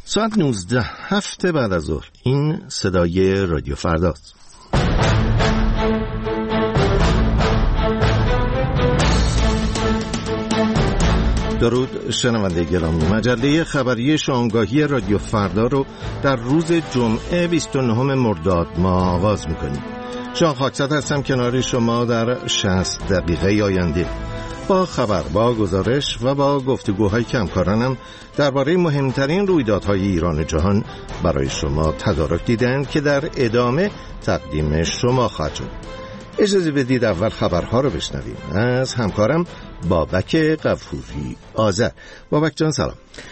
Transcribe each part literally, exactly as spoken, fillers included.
ساعت نوزده هفته بعد از ظهر. این صدای رادیو فرداست. درود شنونده گرامی، مجله خبری شامگاهی رادیو فردا رو در روز جمعه بیست و نهم مرداد ماه آغاز میکنیم. جان خاکزاد هستم کنار شما در شصت دقیقه آینده با خبر، با گزارش و با گفتگوهای کمکارانم درباره مهمترین رویدادهای ایران و جهان برای شما تدارک دیدن که در ادامه تقدیم شما خواهد شد. اجازه بدید اول خبرها رو بشنویم از همکارم بابک غفوری آذر. بابک جان سلام.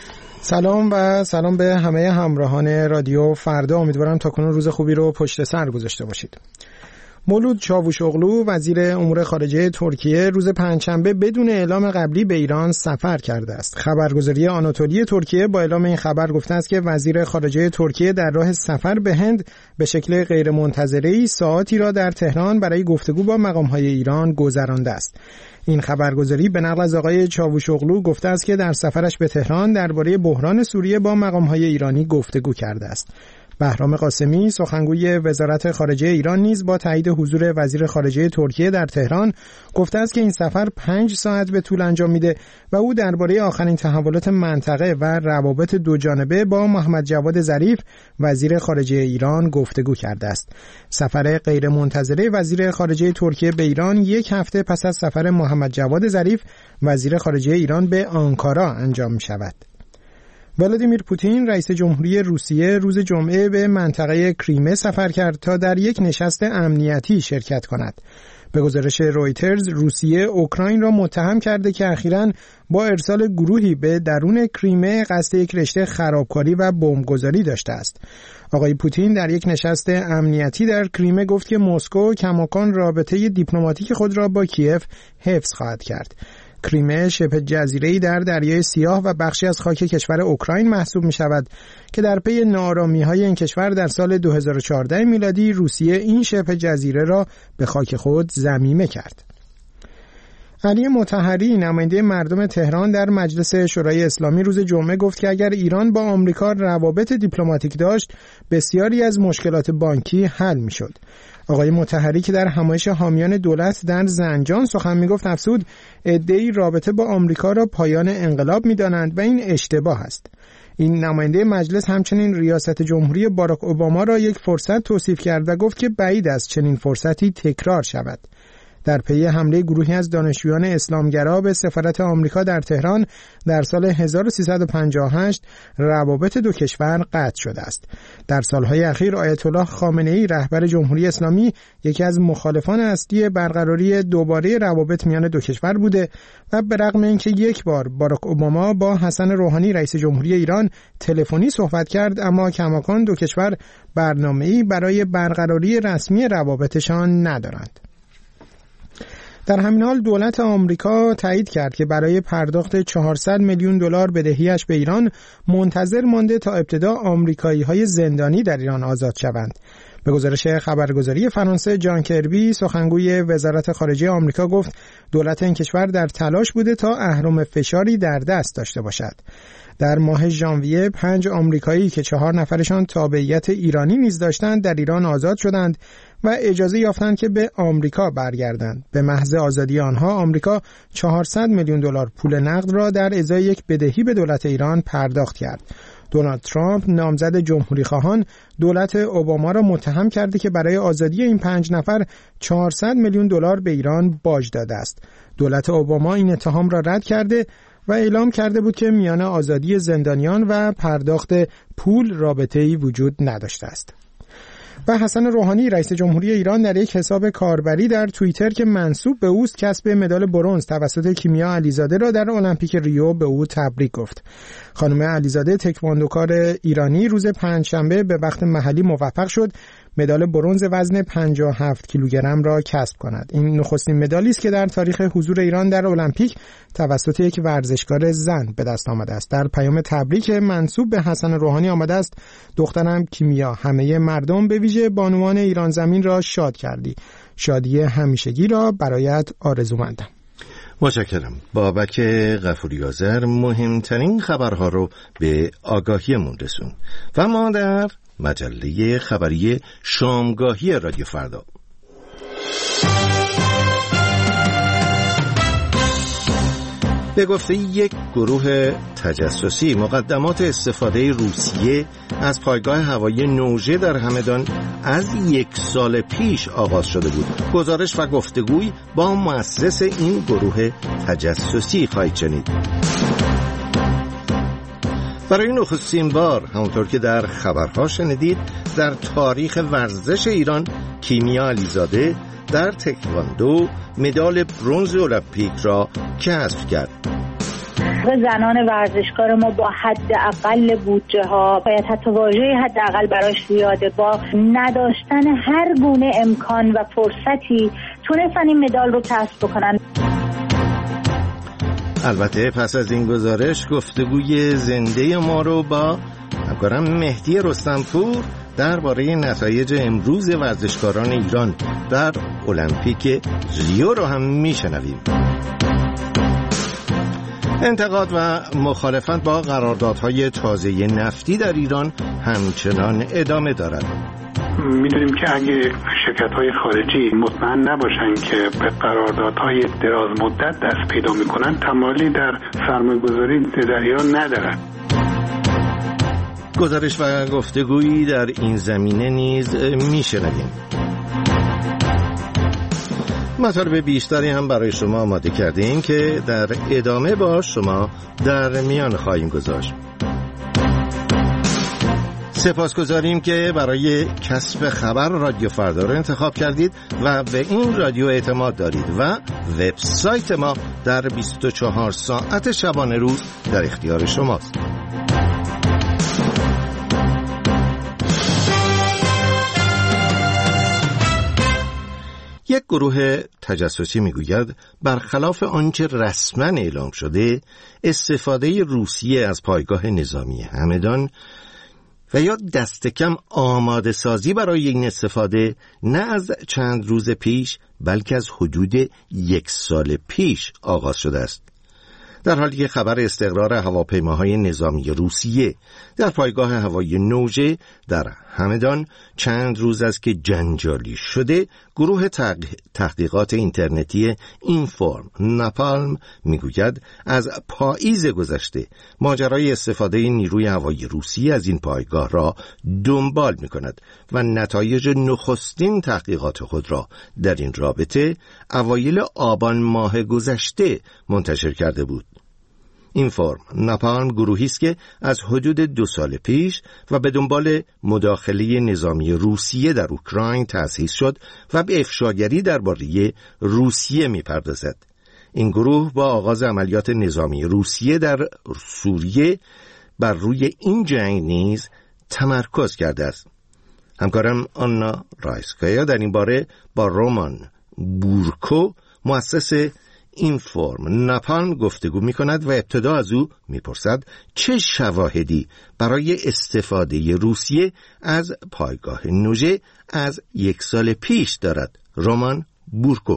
سلام و سلام به همه همراهان رادیو فردا. امیدوارم تاکنون روز خوبی رو پشت سر گذاشته باشید. مولود چاوشوغلو وزیر امور خارجه ترکیه روز پنجشنبه بدون اعلام قبلی به ایران سفر کرده است. خبرگزاری آناتولی ترکیه با اعلام این خبر گفته است که وزیر خارجه ترکیه در راه سفر به هند به شکل غیرمنتظره‌ای ساعاتی را در تهران برای گفتگو با مقام‌های ایران گذرانده است. این خبرگزاری به نقل از آقای چاوشوغلو گفته است که در سفرش به تهران درباره بحران سوریه با مقام‌های ایرانی گفتگو کرده است. بهرام قاسمی سخنگوی وزارت خارجه ایران نیز با تایید حضور وزیر خارجه ترکیه در تهران گفته است که این سفر پنج ساعت به طول انجام میده و او درباره آخرین تحولات منطقه و روابط دو جانبه با محمد جواد ظریف وزیر خارجه ایران گفتگو کرده است. سفر غیرمنتظره وزیر خارجه ترکیه به ایران یک هفته پس از سفر محمد جواد ظریف وزیر خارجه ایران به آنکارا انجام می شود. ولادیمیر پوتین رئیس جمهوری روسیه روز جمعه به منطقه کریمه سفر کرد تا در یک نشست امنیتی شرکت کند. به گزارش رویترز روسیه اوکراین را متهم کرده که اخیراً با ارسال گروهی به درون کریمه قصد یک رشته خرابکاری و بمبگذاری داشته است. آقای پوتین در یک نشست امنیتی در کریمه گفت که مسکو کماکان رابطه دیپلماتیک خود را با کیف حفظ خواهد کرد. کریمه شبه جزیره‌ای در دریای سیاه و بخشی از خاک کشور اوکراین محسوب می شود که در پی ناآرامی‌های این کشور در سال دو هزار و چهارده میلادی روسیه این شبه جزیره را به خاک خود ضمیمه کرد. علی مطهری نماینده مردم تهران در مجلس شورای اسلامی روز جمعه گفت که اگر ایران با آمریکا روابط دیپلماتیک داشت بسیاری از مشکلات بانکی حل می‌شد. آقای مطهری که در همایش حامیان دولت در زنجان سخن میگفت افزود عده‌ای رابطه با آمریکا را پایان انقلاب می‌دانند و این اشتباه است. این نماینده مجلس همچنین ریاست جمهوری باراک اوباما را یک فرصت توصیف کرد و گفت که بعید است چنین فرصتی تکرار شود. در پی حمله گروهی از دانشجویان اسلامگرا به سفارت آمریکا در تهران در سال هزار و سیصد و پنجاه و هشت روابط دو کشور قطع شده است. در سالهای اخیر آیت الله خامنه‌ای رهبر جمهوری اسلامی یکی از مخالفان اصلی برقراری دوباره روابط میان دو کشور بوده و به رغم اینکه یک بار باراک اوباما با حسن روحانی رئیس جمهوری ایران تلفنی صحبت کرد، اما کماکان دو کشور برنامه‌ای برای برقراری رسمی روابطشان ندارند. در همین حال دولت آمریکا تایید کرد که برای پرداخت چهارصد میلیون دلار بدهیش به ایران منتظر مانده تا ابتدا آمریکایی‌های زندانی در ایران آزاد شوند. به گزارش خبرگزاری فرانسه جان کربی سخنگوی وزارت خارجه آمریکا گفت دولت این کشور در تلاش بوده تا اهرم فشاری در دست داشته باشد. در ماه ژانویه پنج آمریکایی که چهار نفرشان تابعیت ایرانی نیز داشتند در ایران آزاد شدند و اجازه یافتند که به آمریکا برگردند. به محض آزادی آنها آمریکا چهارصد میلیون دلار پول نقد را در ازای یک بدهی به دولت ایران پرداخت کرد. دونالد ترامپ نامزد جمهوری خواهان دولت اوباما را متهم کرده که برای آزادی این پنج نفر چهارصد میلیون دلار به ایران باج داده است. دولت اوباما این اتهام را رد کرده و اعلام کرده بود که میان آزادی زندانیان و پرداخت پول رابطه‌ای وجود نداشته است. و حسن روحانی رئیس جمهوری ایران در یک حساب کاربری در توییتر که منسوب به اوست کسب مدال برنز توسط کیمیا علیزاده را در المپیک ریو به او تبریک گفت. خانم علیزاده تکواندوکار ایرانی روز پنجشنبه به وقت محلی موفق شد مدال برنز وزن پنجاه و هفت کیلوگرم را کسب کند. این نخستین مدالی است که در تاریخ حضور ایران در المپیک توسط یک ورزشکار زن به دست آمده است. در پیام تبریک منسوب به حسن روحانی آمده است: دخترم کیمیا، همه مردم به ویژه بانوان ایران زمین را شاد کردی. شادی همیشگی را برایت آرزومندم. متشکرم. بابک غفوری آذر مهمترین خبرها رو به آگاهیمون رسون و ما در مجله خبری شامگاهی رادیو فردا. به گفته یک گروه تجسسی مقدمات استفاده روسیه از پایگاه هوایی نوژه در همدان از یک سال پیش آغاز شده بود. گزارش و گفتگوی با مؤسس این گروه تجسسی خواهید شنید. برای نخستین بار همونطور که در خبرها شنیدید در تاریخ ورزش ایران کیمیا علیزاده در تکواندو مدال برنز المپیک را کسب کرد. زنان ورزشکار ما با حداقل بودجه ها باید حتی واژه حداقل براش زیاده، با نداشتن هر گونه امکان و فرصتی تونستن این مدال رو کسب بکنن. البته پس از این گزارش گفتگوی زنده ما رو با همکارم مهدی رستمپور درباره نتایج امروز ورزشکاران ایران در المپیک ریو رو هم میشنویم. انتقاد و مخالفت با قراردادهای تازه نفتی در ایران همچنان ادامه دارد. میدونیم که اگه شرکت‌های خارجی مطمئن نباشن که به قراردادهای دراز مدت دست پیدا میکنن، تمایلی در سرمایه‌گذاری در ایران ندارن. گزارش و گفتگویی در این زمینه نیز میشنویم. مطالب بیشتری هم برای شما آماده کردیم که در ادامه با شما در میان خواهیم گذاشت. سپاسگزاریم که برای کسب خبر رادیو فردا رو انتخاب کردید و به این رادیو اعتماد دارید و وبسایت ما در بیست و چهار ساعت شبانه روز در اختیار شماست. یک گروه تجسسی میگوید برخلاف آنچه رسما اعلام شده، استفاده روسیه از پایگاه نظامی همدان و یا دست کم آماده سازی برای این استفاده نه از چند روز پیش بلکه از حدود یک سال پیش آغاز شده است. در حالی که خبر استقرار هواپیماهای نظامی روسیه در پایگاه هوایی نوژه در همدان چند روز است که جنجالی شده، گروه تحقیقات اینترنتی اینفورم ناپالم میگوید از پاییز گذشته ماجرای استفاده نیروی هوایی روسیه از این پایگاه را دنبال می‌کند و نتایج نخستین تحقیقات خود را در این رابطه اوایل آبان ماه گذشته منتشر کرده بود. این فرم ناپالم گروهی است که از حدود دو سال پیش و به دنبال مداخله نظامی روسیه در اوکراین تأسیس شد و به افشاگری درباره روسیه می‌پردازد. این گروه با آغاز عملیات نظامی روسیه در سوریه بر روی این جنگ نیز تمرکز کرده است. همکارم آنا رایسکایا در این باره با رومان بورکو مؤسس این فرم ناپالم گفتگو می کند و ابتدا از او می پرسد چه شواهدی برای استفاده روسیه از پایگاه نوژه از یک سال پیش دارد. رومان بورکو: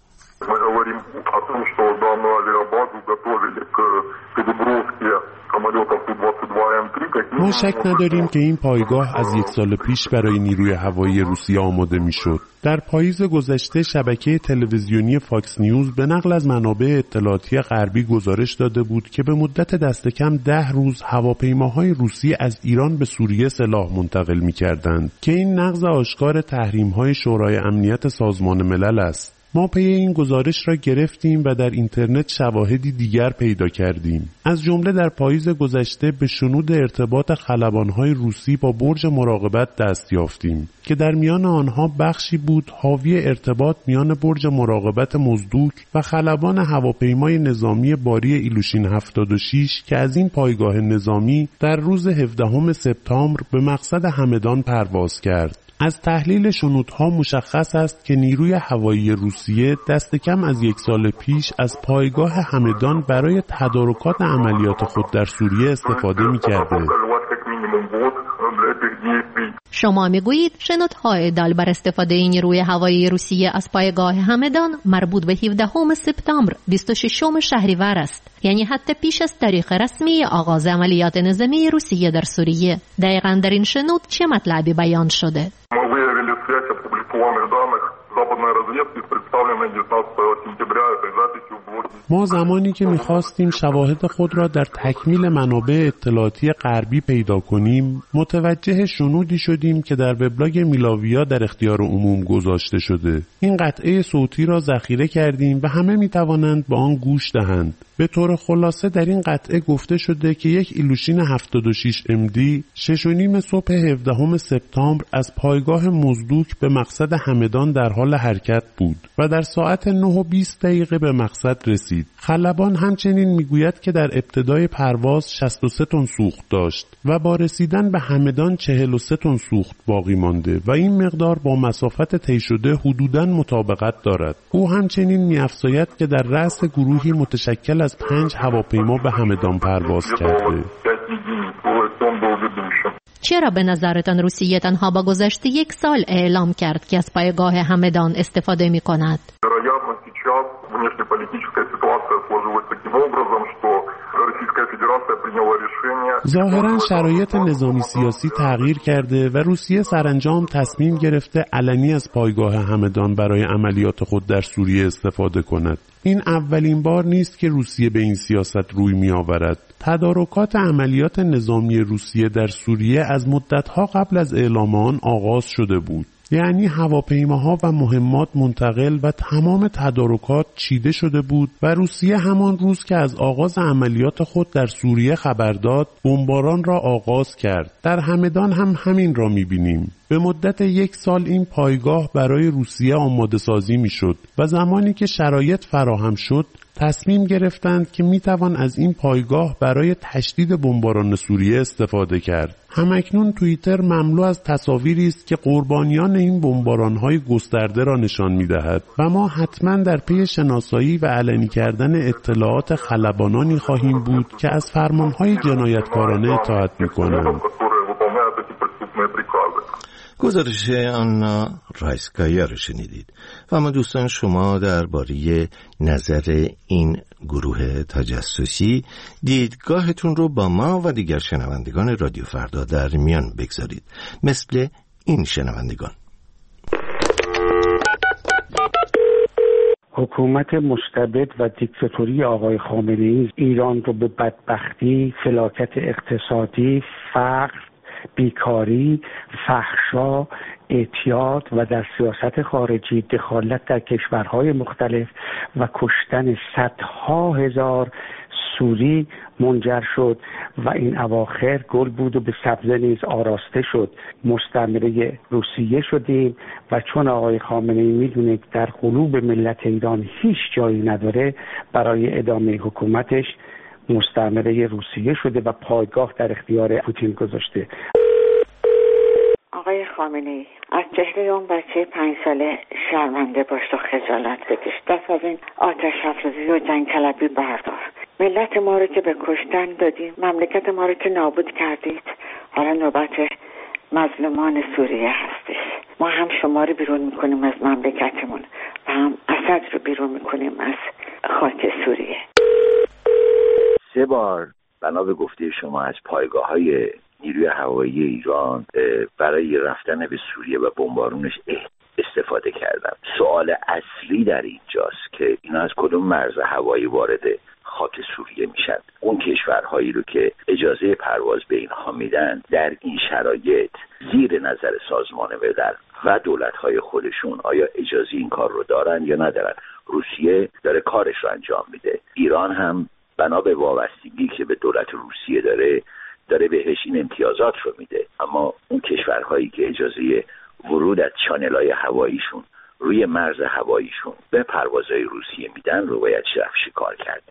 ما شک نداریم که این پایگاه از یک سال پیش برای نیروی هوایی روسیه آماده میشد. در پاییز گذشته شبکه تلویزیونی فاکس نیوز به نقل از منابع اطلاعاتی غربی گزارش داده بود که به مدت دست کم ده روز هواپیماهای روسی از ایران به سوریه سلاح منتقل می‌کردند که این نقض آشکار تحریم‌های شورای امنیت سازمان ملل است. ما پی این گزارش را گرفتیم و در اینترنت شواهدی دیگر پیدا کردیم. از جمله در پاییز گذشته به شنود ارتباط خلبان‌های روسی با برج مراقبت دست یافتیم که در میان آنها بخشی بود حاوی ارتباط میان برج مراقبت مزدوک و خلبان هواپیمای نظامی باری ایلوشین هفتاد و شش که از این پایگاه نظامی در روز هفدهم سپتامبر به مقصد همدان پرواز کرد. از تحلیل شنودها مشخص است که نیروی هوایی روسیه دست کم از یک سال پیش از پایگاه همدان برای تدارکات عملیات خود در سوریه استفاده می‌کرده. شما میگویید شنودهای ادعا بر استفاده نیروی هوایی روسیه از پایگاه همدان مربوط به هفدهم سپتامبر بیست و ششم شهریور است، یعنی حتی پیش از تاریخ رسمی آغاز عملیات نظامی روسیه در سوریه. دقیقاً در این شنود چه مطلبی بیان شده؟ ما زمانی که می‌خواستیم شواهد خود را در تکمیل منابع اطلاعاتی غربی پیدا کنیم، متوجه شنودی شدیم که در وبلاگ میلاویا در اختیار عموم گذاشته شده. این قطعه صوتی را ذخیره کردیم و همه می‌توانند به آن گوش دهند. به طور خلاصه در این قطعه گفته شده که یک ایلوشین هفتاد و شش ام دی شش و نیم صبح هفدهم سپتامبر از پایگاه مزدوک به مقصد همدان در حال حرکت بود و در ساعت نه و بیست دقیقه به مقصد رسید. خلبان همچنین میگوید که در ابتدای پرواز شصت و سه تن سوخت داشت و با رسیدن به همدان چهل و سه تن سوخت باقی مانده و این مقدار با مسافت طی شده حدوداً مطابقت دارد. او همچنین می‌افزاید که در رأس گروهی متشکل از پنج هواپیما به همدان پرواز کرده. چرا به نظرتان روسیه تنها با گذشت یک سال اعلام کرد که از پایگاه همدان استفاده می کند؟ ظاهراً شرایط نظامی سیاسی تغییر کرده و روسیه سرانجام تصمیم گرفته علنی از پایگاه همدان برای عملیات خود در سوریه استفاده کند. این اولین بار نیست که روسیه به این سیاست روی می آورد. تدارکات عملیات نظامی روسیه در سوریه از مدتها قبل از اعلام آن آغاز شده بود. یعنی هواپیماها و مهمات منتقل و تمام تدارکات چیده شده بود و روسیه همان روز که از آغاز عملیات خود در سوریه خبر داد، بمباران را آغاز کرد. در همدان هم همین را می‌بینیم. به مدت یک سال این پایگاه برای روسیه آماده سازی می‌شد و زمانی که شرایط فراهم شد، تصمیم گرفتند که میتوان از این پایگاه برای تشدید بمباران سوریه استفاده کرد. همکنون توییتر مملو از تصاویری است که قربانیان این بمباران‌های گسترده را نشان می‌دهد و ما حتما در پی شناسایی و علنی کردن اطلاعات خلبانانی خواهیم بود که از فرمان‌های جنایتکارانه اطاعت می‌کنند. گزارش آنا رایسکایا رو شنیدید و اما دوستان شما درباره نظر این گروه تجسسی دیدگاهتون رو با ما و دیگر شنوندگان رادیو فردا در میان بگذارید، مثل این شنوندگان. حکومت مستبد و دیکتاتوری آقای خامنه‌ای ایران رو به بدبختی، فلاکت اقتصادی، فقر، بیکاری، فحشا، اعتیاد و در سیاست خارجی دخالت در کشورهای مختلف و کشتن صدها هزار سوری منجر شد و این اواخر گل بود و به سبزه نیز آراسته شد. مستعمره روسیه شدیم و چون آقای خامنه‌ای میدونه در قلوب ملت ایران هیچ جایی نداره، برای ادامه حکومتش مستعمره روسیه شده و پایگاه در اختیار پوتین گذاشته. آقای خامنه‌ای از چهره اون بچه پنج ساله شرمنده باش و خجالت بکش. دست از این آتش افروزی و جنگ طلبی بردار. ملت ما رو که به کشتن دادیم، مملکت ما رو که نابود کردید، حالا نوبت مظلومان سوریه هستش. ما هم شما رو بیرون میکنیم از مملکتمون و هم اسد رو بیرون میکنیم از خاک سوریه. سه بار بنا به گفته شما از پایگاه‌های نیروی هوایی ایران برای رفتن به سوریه و بمبارونش استفاده کردن. سوال اصلی در اینجاست که اینا از کدوم مرز هوایی وارد خاک سوریه میشن؟ اون کشورهایی رو که اجازه پرواز به اینها میدن در این شرایط زیر نظر سازمان ملل و دولت‌های خودشون آیا اجازه این کار رو دارن یا ندارن؟ روسیه داره کارش رو انجام میده، ایران هم بنا به وابستگی که به دولت روسیه داره داره بهش این امتیازات رو میده، اما اون کشورهایی که اجازه ورود از چانل‌های هواییشون روی مرز هواییشون به پروازهای روسیه میدن رو باید شرف شکار کرد.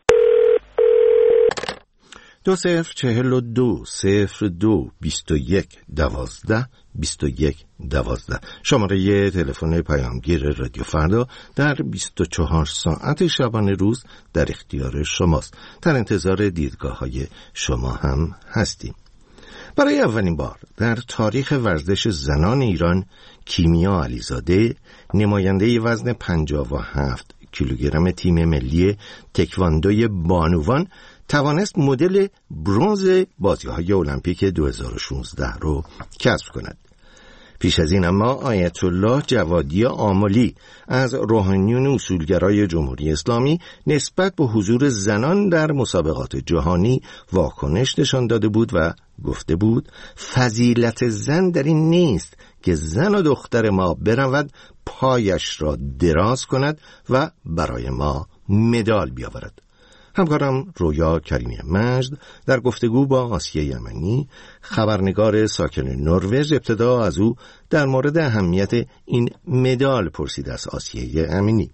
دو صفر چهل و دو صفر دو بیست و یک دوازده بیست و یک دوازده شماره تلفن پیامگیر رادیو فردا در بیست و چهار ساعت شبانه روز در اختیار شماست. در انتظار دیدگاه های شما هم هستیم. برای اولین بار در تاریخ ورزش زنان ایران کیمیا علیزاده، نماینده وزن پنجاه و هفت کیلوگرم تیم ملی تکواندوی بانوان، توانست مدل برنز بازی‌های المپیک دو هزار و شانزده رو کسب کند. پیش از این اما آیت الله جوادی آملی از روحانیون اصولگرای جمهوری اسلامی نسبت به حضور زنان در مسابقات جهانی واکنش نشان داده بود و گفته بود فضیلت زن در این نیست که زن و دختر ما برود پایش را دراز کند و برای ما مدال بیاورد. همکارم رویا کریمی مجد در گفتگو با آسیه یمنی، خبرنگار ساکن نروژ، ابتدا از او در مورد اهمیت این مدال پرسید از آسیه یمنی.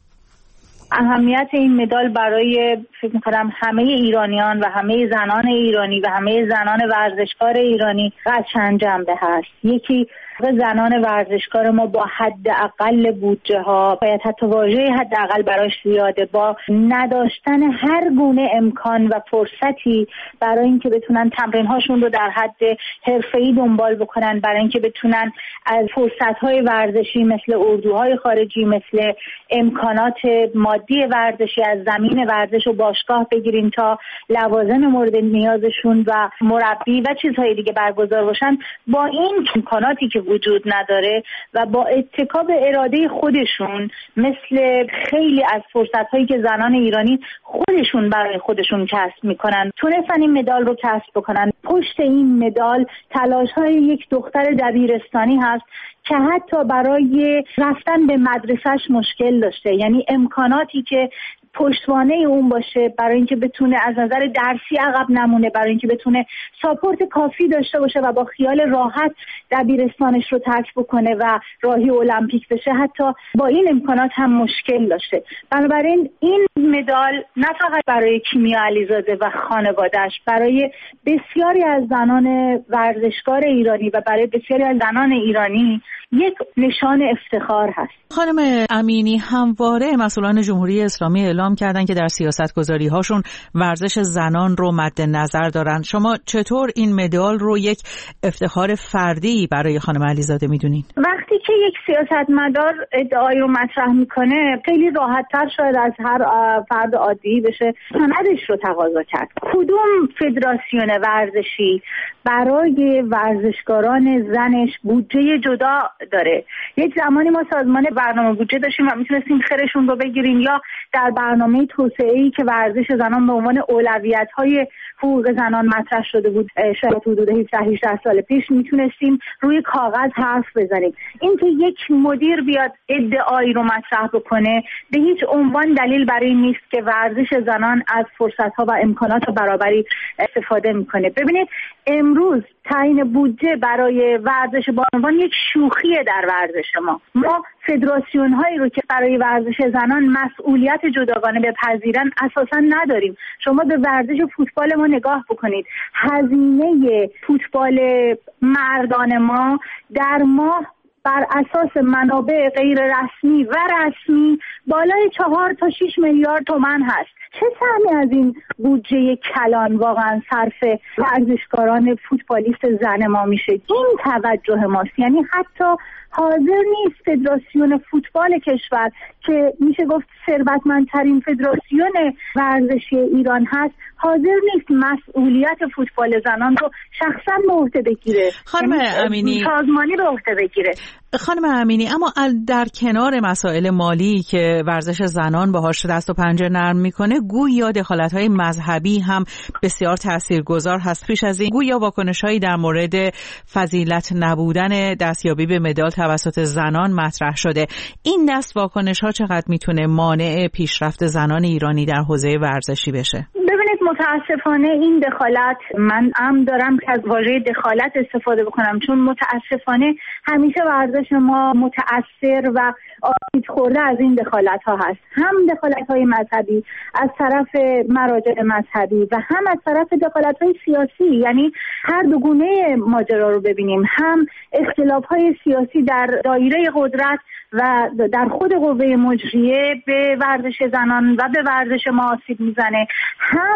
اهمیت این مدال برای فکر می‌کنم همه ایرانیان و همه زنان ایرانی و همه زنان ورزشکار ایرانی از چند جنبه هست. یکی زنان ورزشکار ما با حداقل بودجه ها، باید حتی واژه حداقل براش زیاده، با نداشتن هر گونه امکان و فرصتی برای اینکه بتونن تمرین هاشون رو در حد حرفه‌ای دنبال بکنن، برای اینکه بتونن از فرصت های ورزشی مثل اردوهای خارجی، مثل امکانات مادی ورزشی از زمین ورزش و باشگاه بگیریم تا لوازم مورد نیازشون و مربی و چیزهای دیگه برگزار باشن، با این امکاناتی که وجود نداره و با اتکا به اراده خودشون، مثل خیلی از فرصت‌هایی که زنان ایرانی خودشون برای خودشون کسب میکنن، تونستن این مدال رو کسب بکنن. پشت این مدال تلاش‌های یک دختر دبیرستانی هست که حتی برای رفتن به مدرسهش مشکل داشته، یعنی امکاناتی که پشتوانه اون باشه برای اینکه بتونه از نظر درسی عقب نمونه، برای اینکه بتونه ساپورت کافی داشته باشه و با خیال راحت دبیرستانش رو ترک بکنه و راهی المپیک بشه، حتی با این امکانات هم مشکل داشته. بنابراین این مدال نه فقط برای کیمیا علیزاده و خانواده‌اش، برای بسیاری از زنان ورزشکار ایرانی و برای بسیاری از زنان ایرانی یک نشان افتخار هست. خانم امینی، همواره مسئولان جمهوری اسلامی اعلام کردن که در سیاست‌گذاری هاشون ورزش زنان رو مد نظر دارن. شما چطور این مدال رو یک افتخار فردی برای خانم علیزاده میدونین؟ وقتی که یک سیاستمدار ادعایی رو مطرح میکنه، خیلی راحت‌تر شاید از هر فرد عادی بشه سندش رو تقاضا کرد. کدوم فدراسیون ورزشی برای ورزشکاران زنش بودجه جدا داره؟ یک زمانی ما سازمان برنامه بودجه داشتیم و میتونستیم خیرشون رو بگیریم، یا در برنامه توسعه‌ای که ورزش زنان به عنوان اولویت‌های حقوق زنان مطرح شده بود شاید حدود هفده هجده سال پیش، میتونستیم روی کاغذ حرف بزنیم. اینکه یک مدیر بیاد ادعایی رو مطرح بکنه به هیچ عنوان دلیل برای این نیست که ورزش زنان از فرصت‌ها و امکانات برابری استفاده میکنه. ببینید امروز تعیین بودجه برای ورزش بانوان یک شوخیه در ورزش ما. ما فدراسیون هایی رو که برای ورزش زنان مسئولیت جداگانه بپذیرن اساسا نداریم. شما به ورزش فوتبال ما نگاه بکنید، هزینه فوتبال مردان ما در ماه بر اساس منابع غیر رسمی و رسمی بالای چهار تا شش میلیارد تومان هست. چه سهمی از این بودجه کلان واقعا صرف ورزشکاران فوتبالیست زن ما میشه؟ این توجه ماست. یعنی حتی حاضر نیست فدراسیون فوتبال کشور که میشه گفت ثروتمندترین فدراسیون ورزشی ایران هست، حاضر نیست مسئولیت فوتبال زنان رو شخصا به عهده بگیره، خانم امینی، سازمانی به عهده بگیره. خانم امینی، اما در کنار مسائل مالی که ورزش زنان باهاش دست و پنجه نرم میکنه، گویا دخالت‌های مذهبی هم بسیار تاثیرگذار هست. پیش از این گویا واکنش‌هایی در مورد فضیلت نبودن دستیابی به مدال توسط زنان مطرح شده. این دست واکنش‌ها چقدر میتونه مانع پیشرفت زنان ایرانی در حوزه ورزشی بشه؟ ببینید متاسفانه این دخالت، من هم دارم که از واژه دخالت استفاده بکنم، چون متاسفانه همیشه ورزش ما متأثر و آسیب خورده از این دخالت ها هست. هم دخالت های مذهبی از طرف مراجع مذهبی و هم از طرف دخالت های سیاسی، یعنی هر دو گونه ماجرا رو ببینیم. هم اختلاف های سیاسی در دایره قدرت و در خود قوه مجریه به ورزش زنان و به ورزش ما آسیب میزنه، هم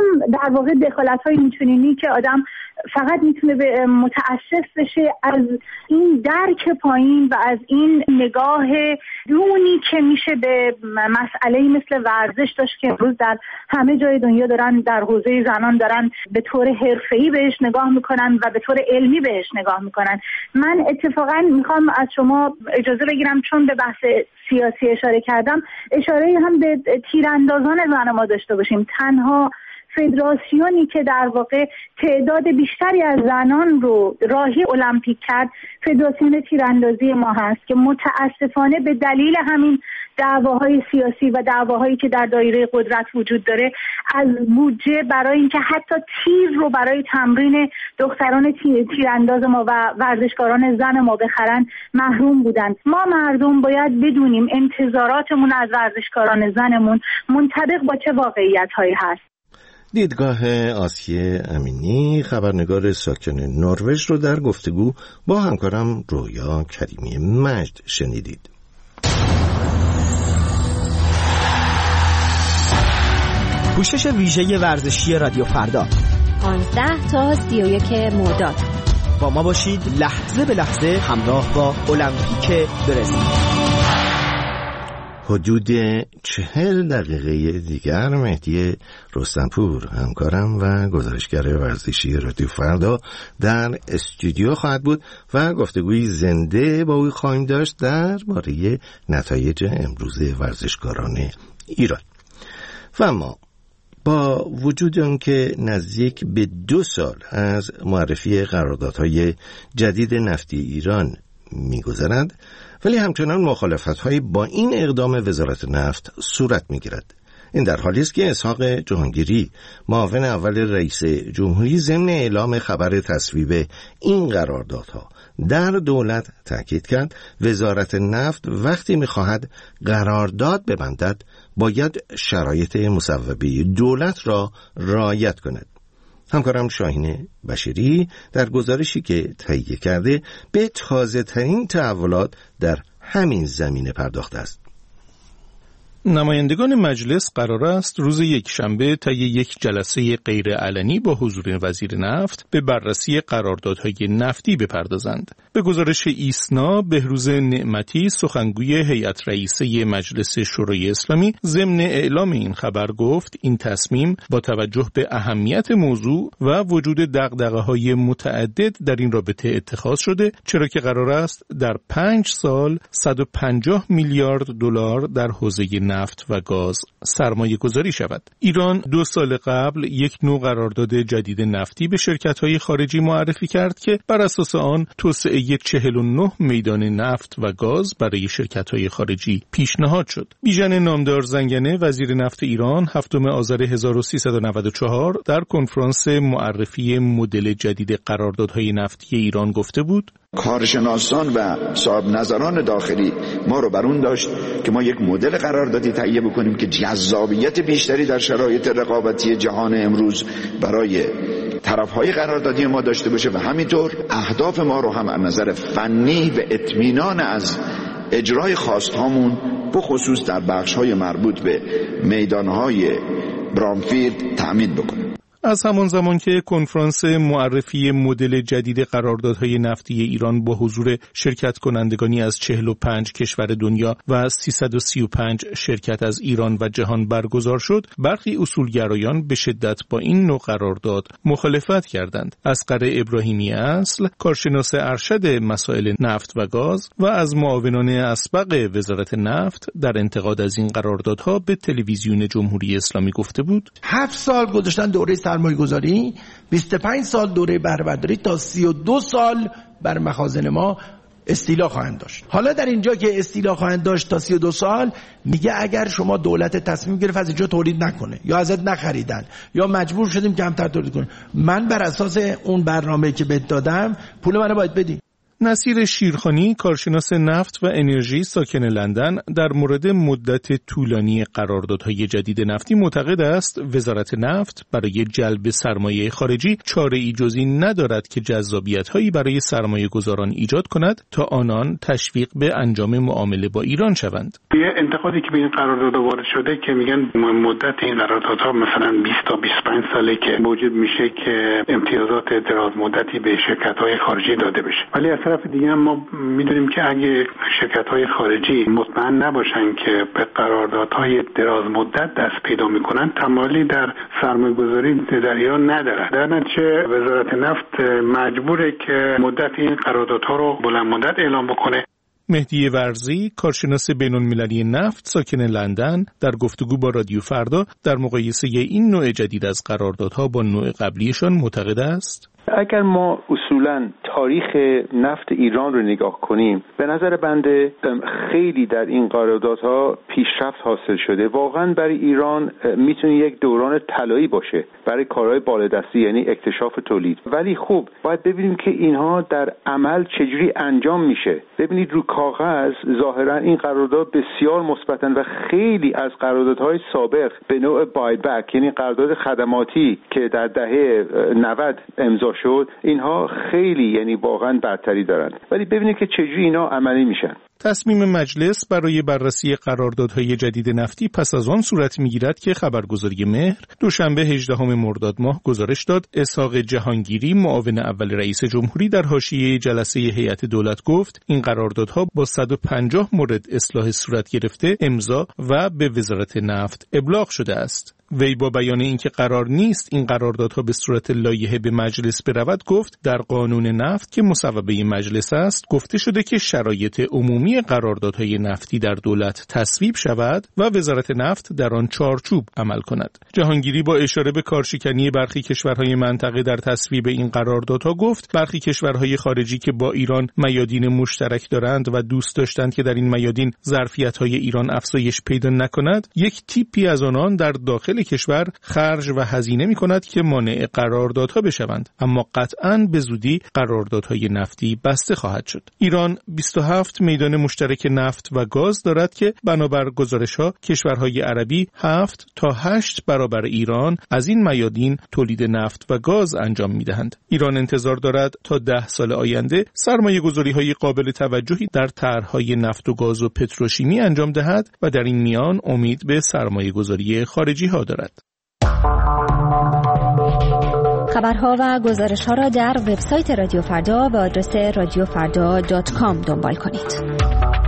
در واقع دخالت‌های اینچنینی که آدم فقط میتونه به متاسف بشه از این درک پایین و از این نگاه دونی که میشه به مسئله‌ای مثل ورزش داشت که امروز در همه جای دنیا دارن در حوزه زنان دارن به طور حرفه‌ای بهش نگاه میکنن و به طور علمی بهش نگاه میکنن. من اتفاقا میخوام از شما اجازه بگیرم، چون به بحث سیاسی اشاره کردم، اشاره هم به تیراندازان زن ما داشته باشیم. تنها فدراسیونی که در واقع تعداد بیشتری از زنان رو راهی المپیک کرد فدراسیون تیراندازی ما هست که متاسفانه به دلیل همین دعواهای سیاسی و دعواهایی که در دایره قدرت وجود داره از بودجه برای اینکه حتی تیر رو برای تمرین دختران تیرانداز ما و ورزشکاران زن ما بخرن محروم بودند. ما مردم باید بدونیم انتظاراتمون از ورزشکاران زنمون منطبق با چه واقعیت‌هایی هست. دیدگاه آسیه امینی، خبرنگار ساکن نروژ، رو در گفتگو با همکارم رویا کریمی مجد شنیدید. پوشش ویژه ورزشی رادیو فردا پانزده تا سی و یک مرداد. با ما باشید لحظه به لحظه همراه با المپیک برزیل. حدود چهل دقیقه دیگر مهدی رستمپور، همکارم و گزارشگر ورزشی رادیو فردا، در استودیو خواهد بود و گفتگوی زنده با او خواهیم داشت درباره نتایج امروز ورزشکاران ایران. و اما با وجود آنکه نزدیک به دو سال از معرفی قراردادهای جدید نفتی ایران می‌گذرد، ولی همچنان مخالفت‌هایی با این اقدام وزارت نفت صورت می‌گیرد. این در حالی است که اسحاق جهانگیری، معاون اول رئیس جمهوری، ضمن اعلام خبر تصویب این قراردادها در دولت تاکید کرد وزارت نفت وقتی می‌خواهد قرارداد ببندد باید شرایط مصوبه دولت را رعایت کند. همکارم شاهین بشیری در گزارشی که تهیه کرده به تازه ترین تحولات در همین زمینه پرداخته است. نمایندگان مجلس قرار است روز یکشنبه طی یک جلسه غیرعلنی با حضور وزیر نفت به بررسی قراردادهای نفتی بپردازند. به گزارش ایسنا، بهروز نعمتی، سخنگوی هیئت رئیسه مجلس شورای اسلامی، ضمن اعلام این خبر گفت این تصمیم با توجه به اهمیت موضوع و وجود دغدغه‌های متعدد در این رابطه اتخاذ شده، چرا که قرار است در پنج سال صد و پنجاه میلیارد دلار در حوزه نفت و گاز سرمایه گذاری شود. ایران دو سال قبل یک نوع قرارداد جدید نفتی به شرکت‌های خارجی معرفی کرد که بر اساس آن توسعه چهل و نه میدان نفت و گاز برای شرکت‌های خارجی پیشنهاد شد. بیژن نامدار زنگنه، وزیر نفت ایران، هفتم آذر هزار و سیصد و نود و چهار در کنفرانس معرفی مدل جدید قراردادهای نفتی ایران گفته بود: کارشناسان و صاحب نظران داخلی ما رو بر اون داشت که ما یک مدل قراردادی تهیه بکنیم که جذابیت بیشتری در شرایط رقابتی جهان امروز برای طرف‌های قراردادی ما داشته باشه و همینطور اهداف ما رو هم از نظر فنی و اطمینان از اجرای خواستهامون به خصوص در بخش‌های مربوط به میدان‌های برانفیلد تأمین بکنیم. از همان زمان که کنفرانس معرفی مدل جدید قراردادهای نفتی ایران با حضور شرکت کنندگانی از چهل و پنج کشور دنیا و سیصد و سی و پنج شرکت از ایران و جهان برگزار شد، برخی اصولگرایان به شدت با این نوع قرارداد مخالفت کردند. اصغر ابراهیمی اصل، کارشناس ارشد مسائل نفت و گاز و از معاونان اسبق وزارت نفت، در انتقاد از این قراردادها به تلویزیون جمهوری اسلامی گفته بود: هفت سال گذاشتن دوره سرمایه گذاری، بیست و پنج سال دوره بهره برداری، تا سی و دو سال بر مخازن ما استیلا خواهند داشت. حالا در اینجا که استیلا خواهند داشت تا سی و دو سال، میگه اگر شما دولت تصمیم گرفت از اینجا تولید نکنه یا ازت نخریدن یا مجبور شدیم کمتر تولید کنیم، من بر اساس اون برنامه‌ای که بهت دادم پول منو باید بدی. نصیر شیرخانی، کارشناس نفت و انرژی ساکن لندن، در مورد مدت طولانی قراردادهای جدید نفتی معتقد است وزارت نفت برای جلب سرمایه خارجی چاره‌ای جز این ندارد که جذابیت‌هایی برای سرمایه‌گذاران ایجاد کند تا آنان تشویق به انجام معامله با ایران شوند. یه انتقادی که به این قرارداد وارد شده که میگن مدت این قراردادها مثلا بیست تا بیست و پنج ساله که موجب میشه که امتیازات دراز مدتی به شرکت‌های خارجی داده بشه. ولی از طرف دیگه هم ما میدونیم که اگه شرکت‌های خارجی مطمئن نباشن که به قراردادهای دراز مدت دست پیدا میکنن، تمایلی در سرمایه‌گذاری در ایران نداره. در نتیجه وزارت نفت مجبوره که مدت این قراردادها رو بلند مدت اعلام بکنه. مهدی ورزی، کارشناس بین‌المللی نفت ساکن لندن، در گفتگو با رادیو فردا در مقایسه این نوع جدید از قراردادها با نوع قبلیشان معتقد است اگر ما اصولاً تاریخ نفت ایران رو نگاه کنیم، به نظر بنده خیلی در این قراردادها پیشرفت حاصل شده. واقعاً برای ایران میتونه یک دوران طلایی باشه برای کارهای بالادستی، یعنی اکتشاف تولید. ولی خب باید ببینیم که اینها در عمل چجوری انجام میشه. ببینید رو کاغذ ظاهراً این قرارداد بسیار مثبتن و خیلی از قراردادهای سابق به نوع بای بک، یعنی قرارداد خدماتی که در دهه نود امضا شد، اینها خیلی یعنی واقعا برتری دارند. ولی ببینید که چجوری اینا عملی میشن. تصمیم مجلس برای بررسی قراردادهای جدید نفتی پس از آن صورت میگیرد که خبرگزاری مهر دوشنبه هجدهم مرداد ماه گزارش داد اسحاق جهانگیری، معاون اول رئیس جمهوری، در حاشیه جلسه هیئت دولت گفت این قراردادها با صد و پنجاه مورد اصلاح صورت گرفته، امضا و به وزارت نفت ابلاغ شده است. وی با بیان اینکه قرار نیست این قراردادها به صورت لایحه به مجلس برود گفت در قانون نفت که مصوبه مجلس است گفته شده که شرایط عمومی قراردادهای نفتی در دولت تصویب شود و وزارت نفت در آن چارچوب عمل کند. جهانگیری با اشاره به کارشکنی برخی کشورهای منطقه در تصویب این قراردادها گفت برخی کشورهای خارجی که با ایران میادین مشترک دارند و دوست داشتند که در این میادین ظرفیت‌های ایران افزایش پیدا نکند، یک تیپی از آنان در داخل کشور خرج و هزینه می کند که مانع قراردادها بشوند، اما قطعاً به زودی قراردادهای نفتی بسته خواهد شد. ایران بیست و هفت میدان مشترک نفت و گاز دارد که بنابر گزارش‌ها کشورهای عربی هفت تا هشت برابر ایران از این میادین تولید نفت و گاز انجام می‌دهند. ایران انتظار دارد تا ده سال آینده سرمایه‌گذاری‌های قابل توجهی در طرح‌های نفت و گاز و پتروشیمی انجام دهد و در این میان امید به سرمایه‌گذاری خارجی‌ها دارد. خبرها و گزارش‌ها را در وبسایت رادیو فردا به آدرس رادیو فردا دات کام دنبال کنید.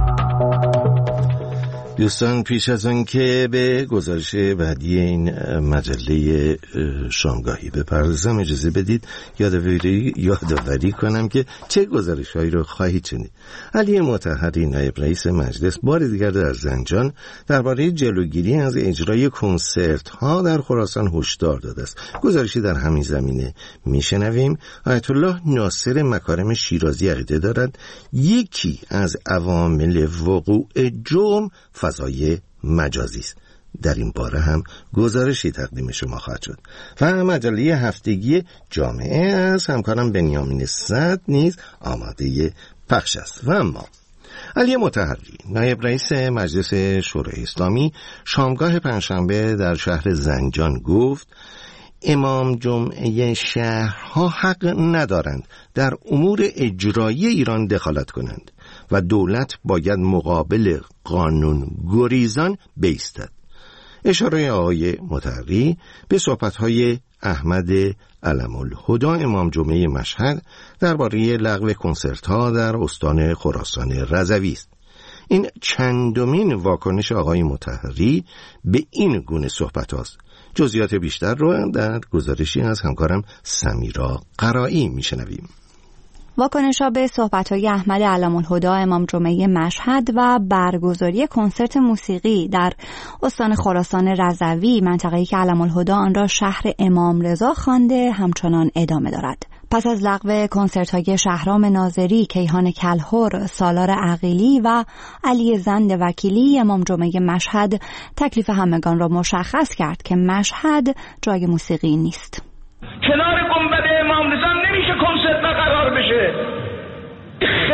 دوستان، پیش از آن که به گزارش بعدی این مجله شامگاهی بپردازم اجازه بدید یادآوری یادآوری کنم که چه گزارش‌هایی رو خواهید شنید. علی مطهری نایب رئیس مجلس بار دیگر در زنجان درباره جلوگیری از اجرای کنسرت‌ها در خراسان هشدار داده است. گزارشی در همین زمینه میشنویم. آیت الله ناصر مکارم شیرازی عقیده دارد یکی از عوامل وقوع جرم فضای مجازی است. در این باره هم گزارشی تقدیم شما خواهد شد و مجله هفتگی جامعه از همکارم بنیامین صد نیز آماده پخش است. و اما علی مطهری نایب رئیس مجلس شورای اسلامی شامگاه پنجشنبه در شهر زنجان گفت امام جمعه شهرها حق ندارند در امور اجرایی ایران دخالت کنند و دولت باید مقابل قانون گریزان بایستد. اشاره آقای مطهری به صحبت‌های احمد علم الهدی امام جمعه مشهد درباره لغو کنسرت‌ها در استان خراسان رضوی است. این چندمین واکنش آقای مطهری به این گونه صحبت است. جزئیات بیشتر رو در گزارشی از همکارم سمیرا قرایی میشنویم. واکنش‌ها به صحبت‌های احمد علم الهدی امام جمعه مشهد و برگزاری کنسرت موسیقی در استان خراسان رضوی، منطقه‌ای که علم الهدی آن را شهر امام رضا خوانده، همچنان ادامه دارد. پس از لغو کنسرت‌های شهرام ناظری، کیهان کلهر، سالار عقیلی و علی زند وکیلی، امام جمعه مشهد تکلیف همگان را مشخص کرد که مشهد جای موسیقی نیست. کنار گنبد امام رضا نمیشه کنسرت برقرار بشه.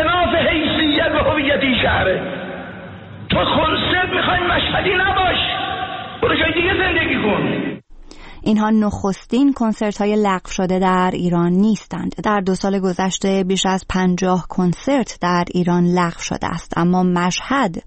شهره. تو کنسرت میخوای مشهدی نباش، برو جای دیگه زندگی کن. اینها نخستین کنسرت های لغو شده در ایران نیستند. در دو سال گذشته بیش از پنجاه کنسرت در ایران لغو شده است، اما مشهد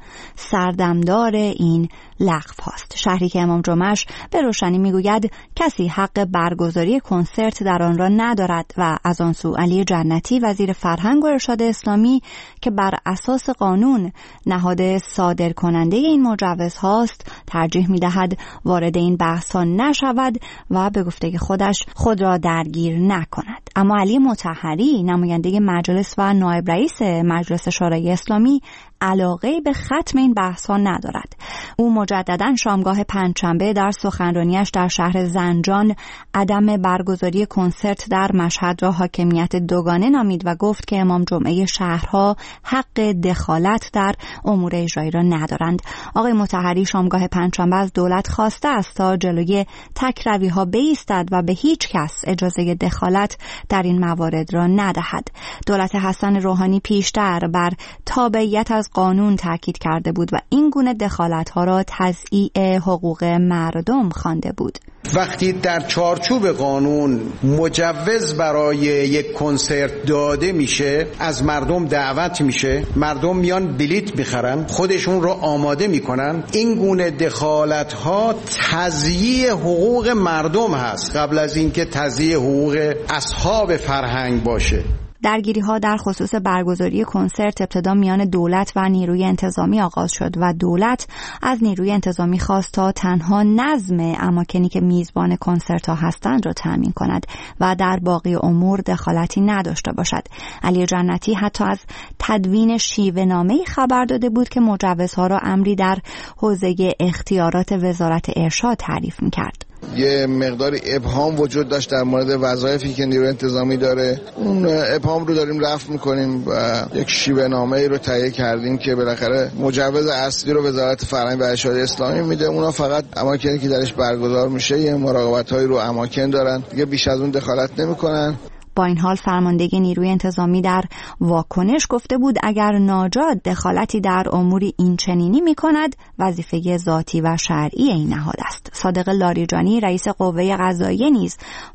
سردمدار این لغو هاست. شهری که امام جمعه‌اش به روشنی میگوید کسی حق برگزاری کنسرت در آن را ندارد و از آن سو علی جنتی وزیر فرهنگ و ارشاد اسلامی که بر اساس قانون نهاد صادر کننده این مجوز هاست ترجیح میدهد وارد این بحث ها نشود و به گفته خودش خود را درگیر نکند. اما علی مطهری نماینده مجلس و نایب رئیس مجلس شورای اسلامی علاقه به ختم این بحث ها ندارد. او مجددا شامگاه پنجشنبه در سخنرانیش در شهر زنجان عدم برگزاری کنسرت در مشهد را حاکمیت دوگانه نامید و گفت که امام جمعه شهرها حق دخالت در امور اجرایی را ندارند. آقای مطهری شامگاه پنجشنبه از دولت خواسته است تا جلوی تکروی ها بایستد و به هیچ کس اجازه دخالت در این موارد را ندهد. دولت حسن روحانی پیشتر بر تابعیت از قانون تاکید کرده بود و این گونه دخالت‌ها را تضییع حقوق مردم خوانده بود. وقتی در چارچوب قانون مجوز برای یک کنسرت داده میشه، از مردم دعوت میشه، مردم میان بلیت میخرن، خودشون رو آماده میکنن، این گونه دخالت‌ها تضییع حقوق مردم هست قبل از اینکه تضییع حقوق اصحاب فرهنگ باشه. درگیری ها در خصوص برگزاری کنسرت ابتدا میان دولت و نیروی انتظامی آغاز شد و دولت از نیروی انتظامی خواست تا تنها نظم اماکنی که میزبان کنسرت ها هستند را تامین کند و در باقی امور دخالتی نداشته باشد. علی جنتی حتی از تدوین شیوه نامه‌ای خبر داده بود که مجوزها را امری در حوزه اختیارات وزارت ارشاد تعریف می‌کرد. یه مقدار ابهام وجود داشت در مورد وظایفی که نیروی انتظامی داره. اون ابهام رو داریم رفع میکنیم و یک شیوه نامه‌ای رو تهیه کردیم که بالاخره مجوز اصلی رو وزارت فرهنگ و ارشاد اسلامی میده. اونا فقط اماکنی که درش برگزار میشه یه مراقبت‌هایی رو اماکن دارن، دیگه بیش از اون دخالت نمیکنن. با این حال فرماندهی نیروی انتظامی در واکنش گفته بود اگر ناجاد دخالتی در اموری این چنینی می کند وظیفه ذاتی و شرعی این نهاد است. صادق لاریجانی رئیس قوه قضاییه نیز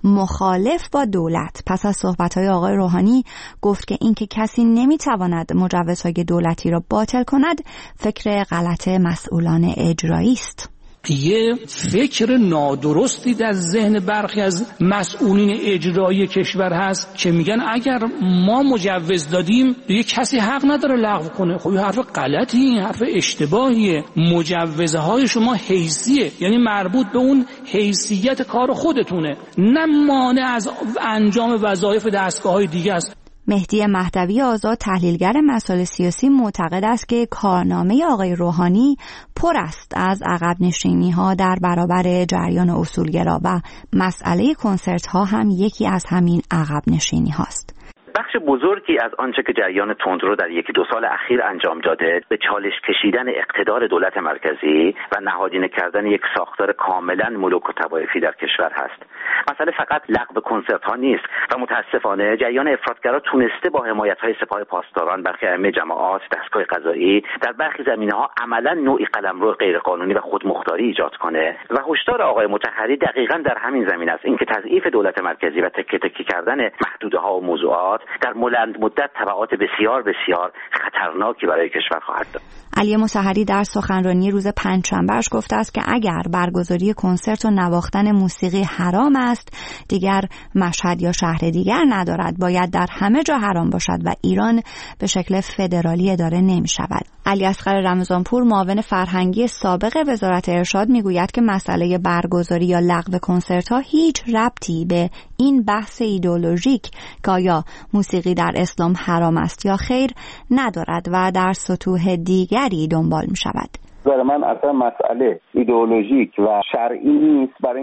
مخالف با دولت پس از صحبت‌های آقای روحانی گفت که اینکه کسی نمی‌تواند مجوزهای دولتی را باطل کند فکر غلط مسئولان اجرایی است. یه فکر نادرستی در ذهن برخی از مسئولین اجرایی کشور هست که میگن اگر ما مجوز دادیم دیگه کسی حق نداره لغو کنه. خب این حرف غلطی، این حرف اشتباهیه. مجوزهای شما حیثیه، یعنی مربوط به اون حیثیت کار خودتونه، نه مانع از انجام وظایف دستگاه‌های دیگه است. مهدی مهدوی آزاد تحلیلگر مسائل سیاسی معتقد است که کارنامه آقای روحانی پر است از عقب نشینی ها در برابر جریان اصولگرا و مسئله کنسرت ها هم یکی از همین عقب نشینی هاست. بخش بزرگی از آنچه که جریان تندرو در یکی دو سال اخیر انجام داده به چالش کشیدن اقتدار دولت مرکزی و نهادینه کردن یک ساختار کاملا ملوک و طوایفی در کشور هست. مسئله فقط لغو کنسرت ها نیست و متاسفانه جریان افراطگرا تونسته با حمایت های سپاه پاسداران، برخی ائمه جماعات، دستگاه قضایی در برخی زمینه ها عملا نوعی قلمرو غیرقانونی و خودمختاری ایجاد کنه و هشدار آقای مطهری دقیقاً در همین زمینه است، اینکه تضعیف دولت مرکزی و تکه تکه کردن محدوده ها و موضوعات در بلند مدت تبعات بسیار بسیار خطرناکی برای کشور خواهد داشت. علی مطهری در سخنرانی روز پنجشنبهش گفته است که اگر برگزاری کنسرت و نواختن موسیقی حرام است، دیگر مشهد یا شهر دیگر ندارد، باید در همه جا حرام باشد و ایران به شکل فدرالی اداره نمی شود. علی اصغر رمضانپور معاون فرهنگی سابق وزارت ارشاد میگوید که مسئله برگزاری یا لغو کنسرت ها هیچ ربطی به این بحث ایدئولوژیک که آیا موسیقی در اسلام حرام است یا خیر ندارد و در سطوح دیگری دنبال می شود. برای من اصلا مسئله ایدئولوژیک و شرعی نیست، برای اینکه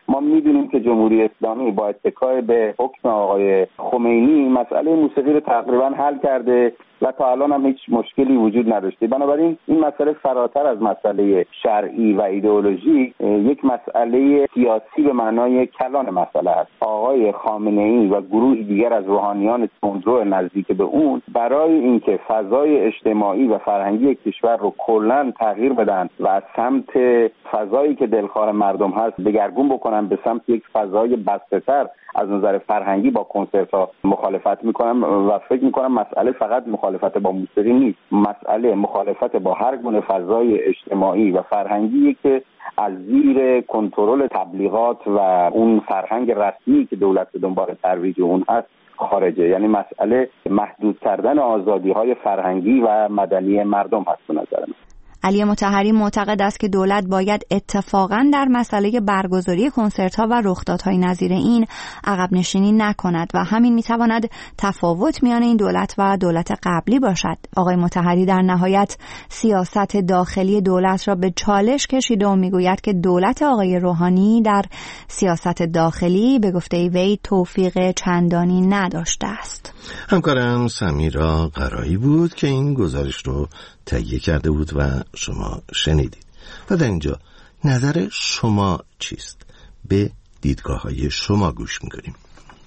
ما میدونیم که جمهوری اسلامی با اتکای به حکم آقای خمینی مسئله موسیقی رو تقریبا حل کرده و تا الان هم هیچ مشکلی وجود نداشته. بنابراین این مسئله فراتر از مسئله شرعی و ایدئولوژی یک مسئله سیاسی به معنای کلان مسئله است. آقای خامنه‌ای و گروهی دیگر از روحانیان تندرو نزدیک به اون برای اینکه فضای اجتماعی و فرهنگی کشور رو کلاً تغییر بدن و از سمت فضایی که دلخواه مردم هست دگرگون بکنن به سمت یک فضای بسته‌تر از نظر فرهنگی با کنسرت‌ها مخالفت میکنم و فکر میکنم مسئله فقط مخالفت با موسیقی نیست، مسئله مخالفت با هر گونه فضای اجتماعی و فرهنگی که از زیر کنترل تبلیغات و اون فرهنگ رسمی که دولت به دنبال ترویج اون هست خارجه. یعنی مسئله محدود کردن آزادی‌های فرهنگی و مدنی مردم هست به نظر من. علی مطهری معتقد است که دولت باید اتفاقاً در مسئله برگزاری کنسرت‌ها و رخدادهای نظیر این عقب نشینی نکند و همین می‌تواند تفاوت میان این دولت و دولت قبلی باشد. آقای مطهری در نهایت سیاست داخلی دولت را به چالش کشیده و می‌گوید که دولت آقای روحانی در سیاست داخلی به گفته وی توفیق چندانی نداشته است. همکارم سمیرا قرایی بود که این گزارش رو تهیه کرده بود و شما شنیدید. و در اینجا نظر شما چیست؟ به دیدگاه‌های شما گوش می‌کنیم.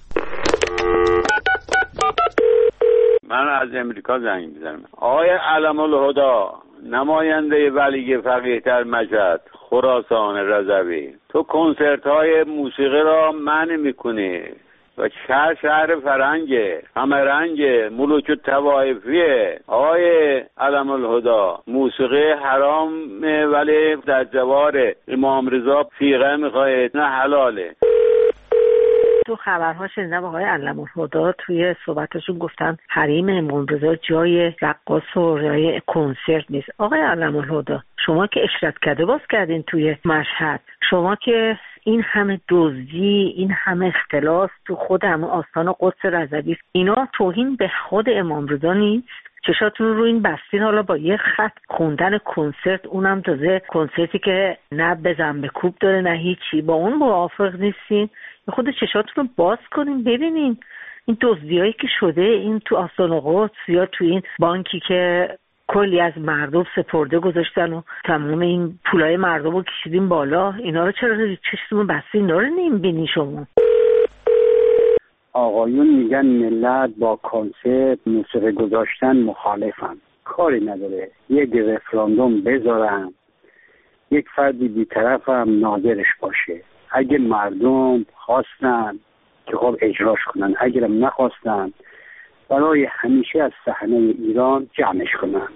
من از امریکا زنگ می‌زنم. آقای علم‌الهدا، نماینده ولی فقیه‌تر مشهد، خراسان رضوی، تو کنسرت‌های موسیقی را منع می‌کنی و شهر شهر فرنگه، همه رنگه، ملوک طوایفیه. آقای علم‌الهدا، موسیقی حرامه ولی در جوار امام رضا فیقه میخواهید، نه حلاله. تو خبرها شنیدم آقای علم‌الهدا توی صحبتشون گفتن حریم امام رضا جای رقاص و جای کنسرت نیست. آقای علم‌الهدا، شما که اشرتکده باز کردین توی مشهد، شما که این همه دزدی، این همه اختلاس تو خود همه آستان قدس رضوی، اینا توهین به خود امام رضا نیست؟ چشاتون رو این بستین حالا با یه خط خوندن کنسرت، اونم تازه کنسرتی که نه بزن به کوب داره نه هیچی، با اون موافق نیستین؟ خود چشاتون رو باز کنین ببینین این دزدیایی که شده این تو آستان قدس یا تو این بانکی که کلی از مردم سپرده گذاشتن و تمام این پولای مردم رو کشیدین بالا، اینا رو چرا چشتون بستین؟ اینا رو نمیبینی شما؟ آقایون میگن ملت با کنسرت موسیقی گذاشتن مخالفن، کاری نداره، یک رفراندوم بذارن، یک فردی بی‌طرف هم ناظرش باشه، اگه مردم خواستن که خب اجراش کنن، اگرم نخواستن برای همیشه از صحنه ایران جمعش کنن.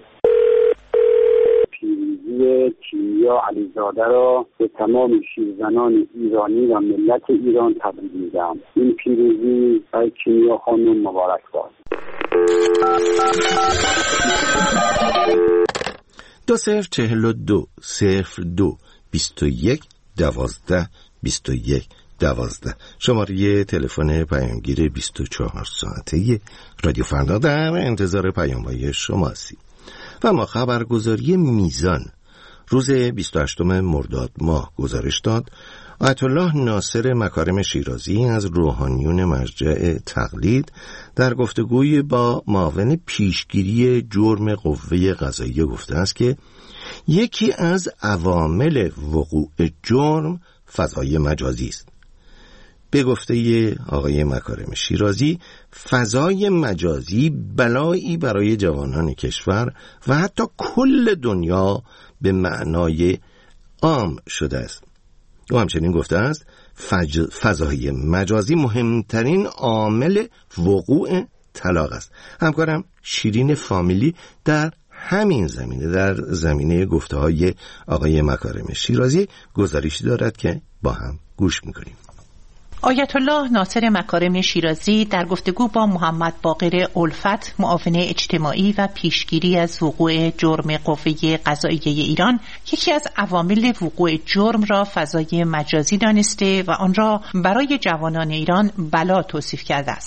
پیروزی کیمیا علیزاده را به تمام شیرزنان ایرانی و ملت ایران تبریک میگم. این پیروزی برای کیمیا خانم مبارک باد. دو صفر چهل و دو صفر دو بیست و یک دوازده بیست و یک دوازده شماره تلفن پیامگیر بیست و چهار ساعته رادیو فردا در انتظار پیام‌های شما هستیم. و ما خبرگزاری میزان روز بیست و هشتم مرداد ماه گزارش داد آیت الله ناصر مکارم شیرازی از روحانیون مرجع تقلید در گفتگوی با معاون پیشگیری جرم قوه قضاییه گفته است که یکی از عوامل وقوع جرم فضای مجازی است. به گفته آقای مکارم شیرازی فضای مجازی بلایی برای جوانان کشور و حتی کل دنیا به معنای عام شده است. او همچنین گفته است فج... فضای مجازی مهمترین عامل وقوع طلاق است. همکارم شیرین فامیلی در همین زمینه در زمینه گفته های آقای مکارم شیرازی گزارشی دارد که با هم گوش میکنیم. آیت الله ناصر مکارم شیرازی در گفتگو با محمد باقر الفت معاون اجتماعی و پیشگیری از وقوع جرم قوه قضاییه ایران یکی از عوامل وقوع جرم را فضای مجازی دانسته و آن را برای جوانان ایران بلا توصیف کرده است.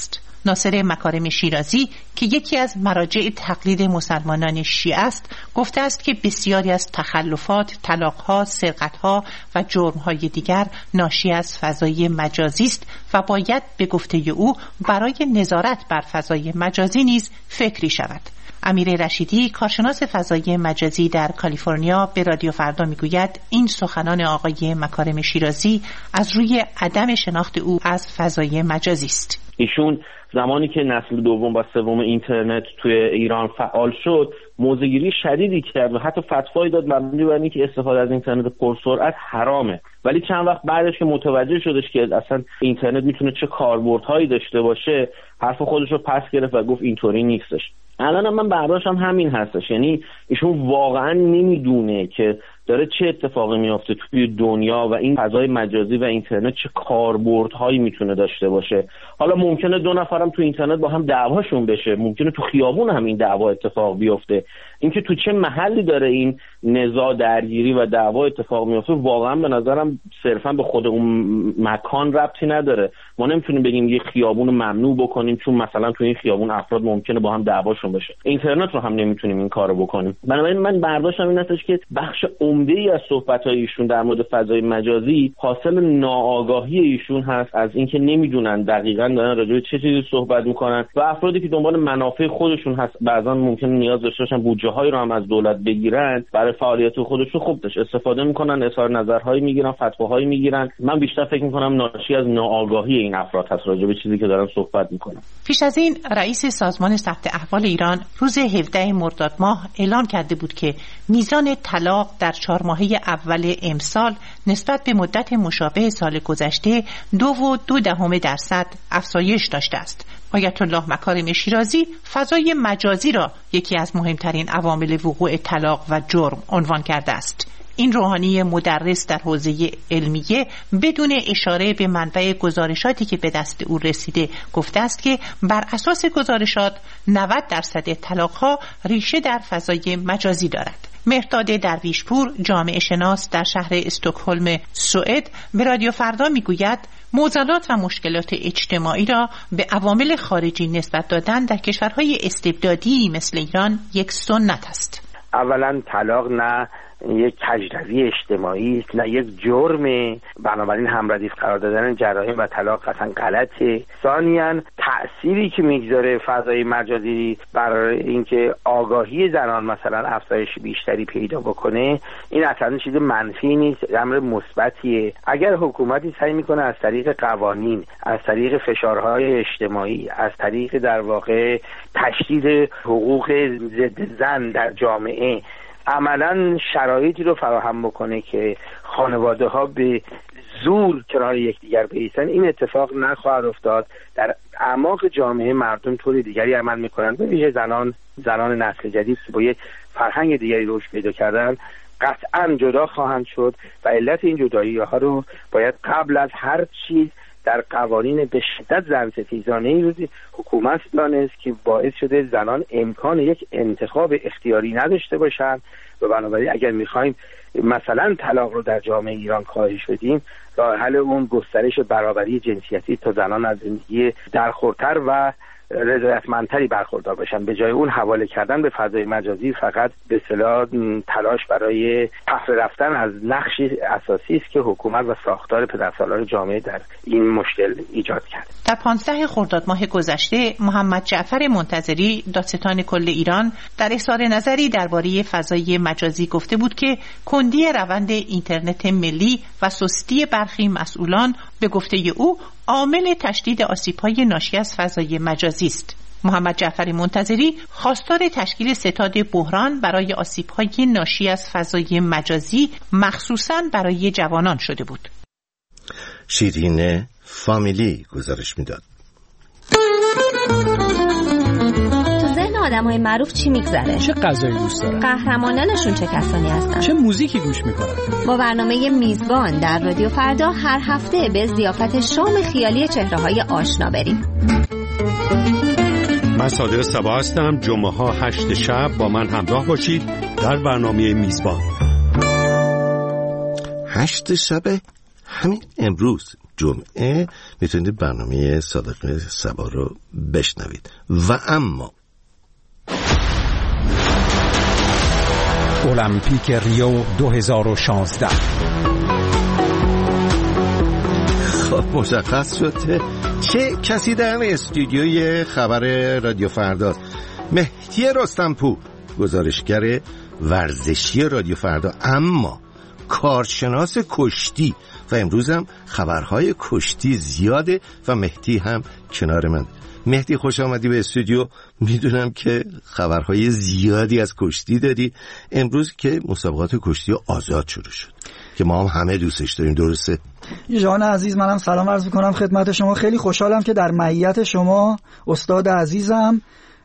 ناصر مکارم شیرازی که یکی از مراجع تقلید مسلمانان شیعه است، گفته است که بسیاری از تخلفات، طلاق‌ها، سرقت‌ها و جرم‌های دیگر ناشی از فضای مجازی است و باید به گفته او برای نظارت بر فضای مجازی نیز فکری شود. امیر رشیدی، کارشناس فضای مجازی در کالیفرنیا، به رادیو فردا میگوید این سخنان آقای مکارم شیرازی از روی عدم شناخت او از فضای مجازی است. ایشون زمانی که نسل دوم و سوم اینترنت توی ایران فعال شد، موضع‌گیری شدیدی کرد و حتی فتوایی داد مبنی بر اینکه استفاده از اینترنت پرسرعت حرامه. ولی چند وقت بعدش که متوجه شدش که اصلا اینترنت میتونه چه کاربردهایی داشته باشه، حرف خودش رو پس گرفت و گفت اینطوری نیستش. الان من برداشتم همین هستش، یعنی ایشون واقعا نمیدونه که داره چه اتفاقی میافته توی دنیا و این فضای مجازی و اینترنت چه کاربردهایی میتونه داشته باشه. حالا ممکنه دو نفرم تو اینترنت با هم دعواشون بشه، ممکنه تو خیابون هم این دعوا اتفاق بیفته. اینکه تو چه محلی داره این نزاع، درگیری و دعوا اتفاق میفته واقعا به نظرم صرفا به خود اون مکان ربطی نداره. ما نمیتونیم بگیم یه خیابون ممنوع بکنیم چون مثلا تو این خیابون افراد ممکنه با هم دعواشون بشه. اینترنت رو هم نمیتونیم این کارو بکنیم. بنابراین من برداشتم این هستش که بخش عمده‌ای از صحبت‌های ایشون در مورد فضای مجازی حاصل ناآگاهی ایشون هست از اینکه نمیدونن دقیقاً دارن راجع به چه چیزی صحبت میکنن و افرادی که دنبال منافع خودشون هست بعضا ممکنه نیاز داشته باشن بودجه‌هایی رو هم از دولت بگیرن برای فعالیت خودشون، خوب داشت استفاده میکنن، اظهار نظرهایی میگیرن، فتواهایی میگیرن. من بیشتر فکر میکنم ناشی از ناآگاهی این افراد هست راجع به چیزی که دارن صحبت میکنن. پیش از این رئیس سازمان ثبت احوال ایران روز هفدهم مرداد ماه اعلان کرده بود که میزان طلاق در چهار ماهه اول امسال نسبت به مدت مشابه سال گذشته دو و دو دهم درصد افزایش داشته است. آیت الله مکارم شیرازی فضای مجازی را یکی از مهمترین عوامل وقوع طلاق و جرم عنوان کرده است. این روحانی مدرس در حوزه علمیه بدون اشاره به منبع گزارشاتی که به دست او رسیده گفته است که بر اساس گزارشات نود درصد طلاق‌ها ریشه در فضای مجازی دارد. مهرداد درویشپور، جامعه شناس در شهر استکهلم، سوئد، به رادیو فردا میگوید معضلات و مشکلات اجتماعی را به عوامل خارجی نسبت دادن در کشورهای استبدادی مثل ایران یک سنت است. اولا طلاق نه یک کجروی اجتماعی است، نه یک جرم، بنابراین همردیف قرار دادن جرایم و طلاق قطعا غلطه. ثانیاً تأثیری که میگذاره فضای مجازی برای اینکه آگاهی زنان مثلا افزایش بیشتری پیدا بکنه، این اصلا چیز منفی نیست، امر مثبتیه. اگر حکومتی سعی میکنه از طریق قوانین، از طریق فشارهای اجتماعی، از طریق در واقع تشدید حقوق ضد زن در جامعه عملا شرایطی رو فراهم بکنه که خانواده ها به زور کنار یکدیگر بایستن، این اتفاق نخواهد افتاد. در اعماق جامعه مردم طور دیگری عمل میکنن، به ویژه زنان زنان نسل جدید با یک فرهنگ دیگری رشد پیدا کردن قطعا جدا خواهند شد و علت این جدایی ها رو باید قبل از هر چیز در قوانین به شدت زن‌ستیزانه ای روزی حکومت دانست که باعث شده زنان امکان یک انتخاب اختیاری نداشته باشند و بنابراین اگر میخوایم مثلا طلاق رو در جامعه ایران کاهش بدیم، راه حل اون گسترش برابری جنسیتی تا زنان از زندگی درخورتر و رضایتمندتری برخوردار باشن، به جای اون حواله کردن به فضای مجازی فقط به اصطلاح تلاش برای پخش رفتن از نقشی اساسی است که حکومت و ساختار پدرسالار جامعه در این مشکل ایجاد کرد. در پانزده خرداد ماه گذشته محمد جعفر منتظری، دادستان کل ایران، در اظهار نظری درباره فضای مجازی گفته بود که کندی روند اینترنت ملی و سستی برخی مسئولان به گفته او عامل تشدید آسیب‌های ناشی از فضای مجازی است. محمد جعفر منتظری خواستار تشکیل ستاد بحران برای آسیب‌های ناشی از فضای مجازی مخصوصاً برای جوانان شده بود. شیرین فامیلی گزارش میداد. آدم‌های معروف چی میگذره؟ چه غذایی دوست دارن؟ قهرمانانشون چه کسانی هستن؟ چه موزیکی گوش میکنن؟ با برنامه میزبان در رادیو فردا هر هفته به ضیافت شام خیالی چهره‌های آشنا بریم. من صادق صبا هستم. جمعه ها هشت شب با من همراه باشید در برنامه میزبان. هشت شب همین امروز جمعه میتونید برنامه صادق صبا رو بشنوید. و اما المپیک ریو دو هزار و شانزده خب مشخص شد چه کسی در استودیوی خبر رادیو فردا. مهدی رستمپور، گزارشگر ورزشی رادیو فردا، اما کارشناس کشتی، و امروز هم خبرهای کشتی زیاده و مهدی هم کنار من. مهدی خوش آمدی به استودیو. میدونم که خبرهای زیادی از کشتی داری امروز که مسابقات کشتی آزاد شروع شد که ما هم همه دوستش داریم، درسته؟ جان عزیز، منم سلام عرض میکنم خدمت شما. خیلی خوشحالم که در معیت شما استاد عزیزم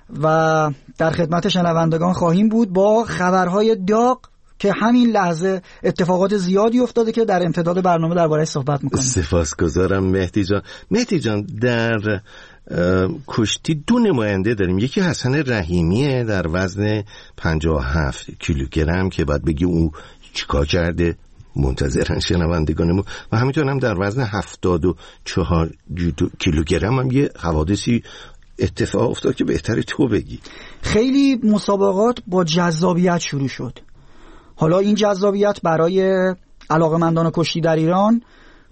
و در خدمت شنوندگان خواهیم بود با خبرهای داغ که همین لحظه اتفاقات زیادی افتاده که در امتداد برنامه درباره‌اش صحبت می‌کنیم. سپاسگزارم مهدی جان. مهدی جان، در کشتی دو نماینده داریم. یکی حسن رحیمیه در وزن پنجاه و هفت کیلوگرم که بعد بگی اون چیکار کرده، منتظرن شنوندگانمون. و همینطور هم در وزن هفتاد و چهار کیلوگرم هم یه حوادثی اتفاق افتاد که بهتره تو بگی. خیلی مسابقات با جذابیت شروع شد. حالا این جذابیت برای علاقه‌مندان کشتی در ایران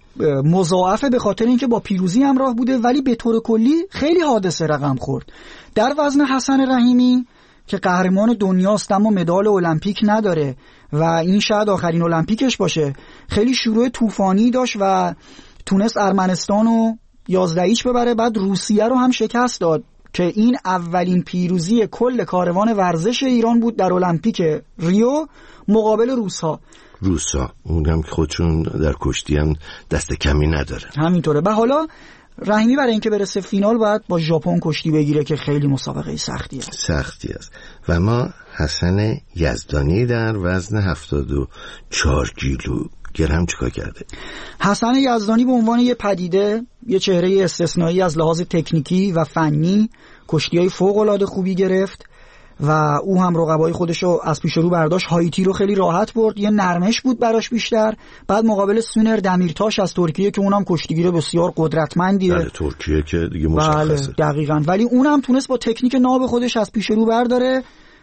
مضاعفه به خاطر اینکه با پیروزی همراه بوده، ولی به طور کلی خیلی حادثه رقم خورد. در وزن حسن رحیمی که قهرمان دنیاست اما مدال المپیک نداره و این شاید آخرین المپیکش باشه، خیلی شروع طوفانی داشت و تونست ارمنستان رو یازده هیچ ببره، بعد روسیه رو هم شکست داد که این اولین پیروزی کل کاروان ورزش ایران بود در المپیک ریو مقابل روس‌ها. روس‌ها اونم که خودشون در کشتی هم دست کمی نداره. همینطوره. و حالا رحیمی برای اینکه برسه فینال باید با ژاپن کشتی بگیره که خیلی مسابقه سختی است. سختی است. و ما حسن یزدانی در وزن هفتاد و چهار کیلو گرم چیکار کرده؟ حسن یزدانی به عنوان یه پدیده، یه چهره استثنایی از لحاظ تکنیکی و فنی کشتی‌های فوق‌العاده خوبی گرفت و او هم رقبای خودش رو از پیش رو برداشت. هایتی رو خیلی راحت برد، یه نرمش بود براش بیشتر. بعد مقابل سونر دمیرتاش از ترکیه که اونم کشتیگیر بسیار قدرتمندیه. بله ترکیه که دیگه مشخصه. بله دقیقاً. ولی اونم تونست با تکنیک ناب خودش از پیش رو برداره.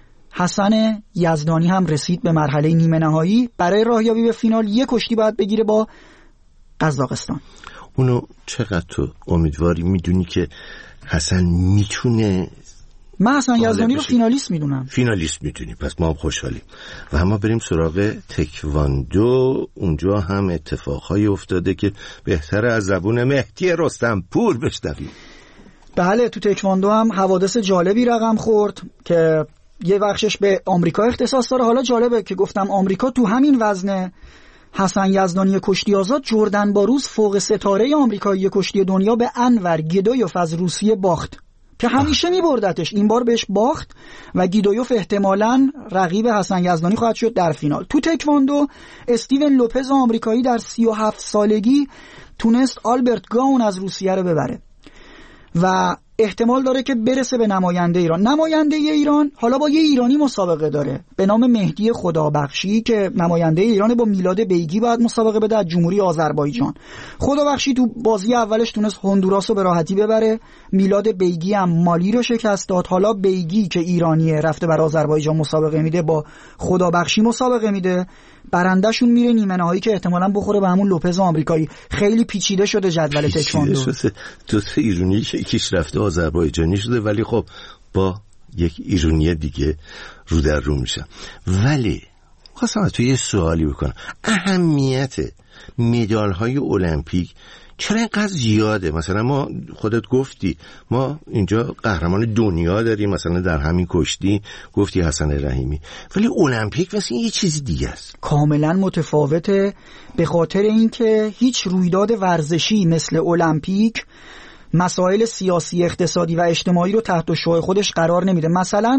حسن یزدانی هم رسید به مرحله نیمه نهایی. برای راهیابی به فینال یک کشتی باید بگیره با قزاقستان. اونو چقدر تو امیدواری میدونی که حسن میتونه؟ من حسن یزدانی رو فینالیست میدونم. فینالیست میدونی، پس ما هم خوشحالیم. و اما بریم سراغ تکواندو. اونجا هم اتفاقهایی افتاده که بهتره از زبون مهدی رستمپور بشنویم. بله تو تکواندو هم حوادث جالبی رقم خورد که یه بخشش به آمریکا اختصاص داره. حالا جالبه که گفتم آمریکا تو همین وزن حسن یزدانی کشتی آزاد جردن باروز فوق ستاره آمریکایی کشتی دنیا به انور گیدویوف از روسیه باخت که همیشه میبردتش. این بار بهش باخت و گیدویوف احتمالاً رقیب حسن یزدانی خواهد شد در فینال. تو تکواندو استیون لوپز آمریکایی در سی و هفت سالگی تونست آلبرت گاون از روسیه رو ببره و احتمال داره که برسه به نماینده ایران. نماینده ایران حالا با یه ایرانی مسابقه داره به نام مهدی خدابخشی که نماینده ایران، با میلاد بیگی باید مسابقه بده از جمهوری آذربایجان. خدابخشی تو بازی اولش تونست هندوراس رو به راحتی ببره، میلاد بیگی هم مالی رو شکست داد. حالا بیگی که ایرانیه رفته بر آذربایجان مسابقه میده، با خدابخشی مسابقه میده، برندهشون میره نیمه نهایی که احتمالاً بخوره به همون لوپز آمریکایی. خیلی پیچیده شده جدول تکواندو. دو تا ایرانی که یکیش رفته آذربایجانی شده ولی خب با یک ایرانی دیگه رو در رو میشن. ولی خواستم تو یه سوالی بکنم، اهمیت مدال های المپیک چرا اینقدر زیاده؟ مثلا ما خودت گفتی ما اینجا قهرمان دنیا داریم، مثلا در همین کشتی گفتی حسن رحیمی، ولی المپیک مثلا یه چیز دیگه است، کاملا متفاوته. به خاطر اینکه هیچ رویداد ورزشی مثل المپیک مسائل سیاسی، اقتصادی و اجتماعی رو تحت شعاع خودش قرار نمیده. مثلا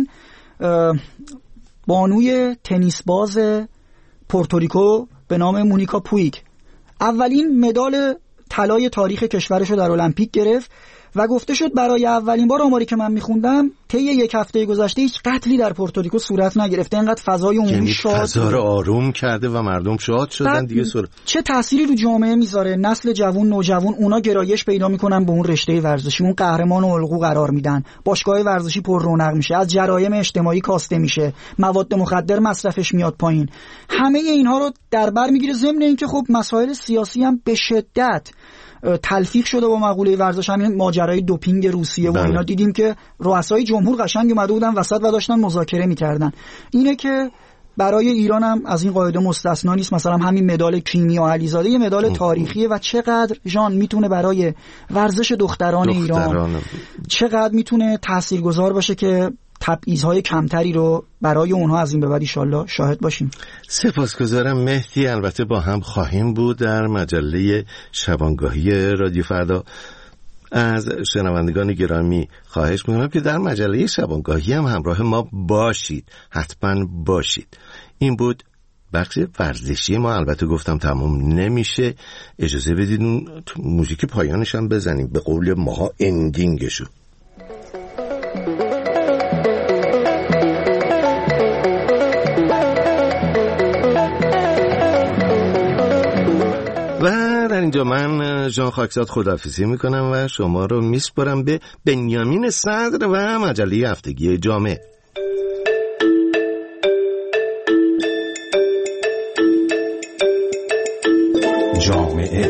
بانوی تنیس باز پورتوریکو به نام مونیکا پویگ اولین مدال طلای تاریخ کشورش رو در المپیک گرفت و گفته شد برای اولین بار آماری که من میخوندم طی یک هفته گذشته هیچ قتلی در پورتوریکو صورت نگرفته. اینقدر فضای عمومی یعنی شاد، فضا رو آروم کرده و مردم شاد شدن دیگه. سر... چه تأثیری رو جامعه میذاره؟ نسل جوان، نوجوان، اونا گرایش پیدا میکنن به اون رشته ورزشی، اون قهرمان و الگو قرار میدن، باشگاه ورزشی پر رونق میشه، از جرایم اجتماعی کاسته میشه، مواد مخدر مصرفش میاد پایین. همه اینها رو در بر میگیره، ضمن اینکه خب مسائل سیاسی هم به شدت تلفیق شده با مقوله ورزش. همین ماجرای دوپینگ روسیه و اینا دیدیم که رؤسای جمهور قشنگ اومده بودن وسط و داشتن مذاکره میکردن. اینه که برای ایران هم از این قاعده مستثنا نیست. مثلا همین مدال کیمیا علیزاده یه مدال تاریخیه و چقدر جان میتونه برای ورزش دختران, دختران ایران چقدر میتونه تاثیرگذار باشه که تبعیض‌های کمتری رو برای اونها از این به بعد ان شاءالله شاهد باشیم. سپاسگزارم مهدی. البته با هم خواهیم بود در مجله شبانگاهی رادیو فردا. از شنوندگان گرامی خواهش می‌کنم که در مجله شبانگاهی هم همراه ما باشید، حتما باشید. این بود بخش ورزشی ما. البته گفتم تمام نمیشه، اجازه بدید اون موزیک پایانش هم بزنیم، به قول ماها اندینگشو. و در اینجا من ژان خاکزاد خداحافظی میکنم و شما رو میسپارم به بنیامین صدر و مجله هفتگی جامعه. جامعه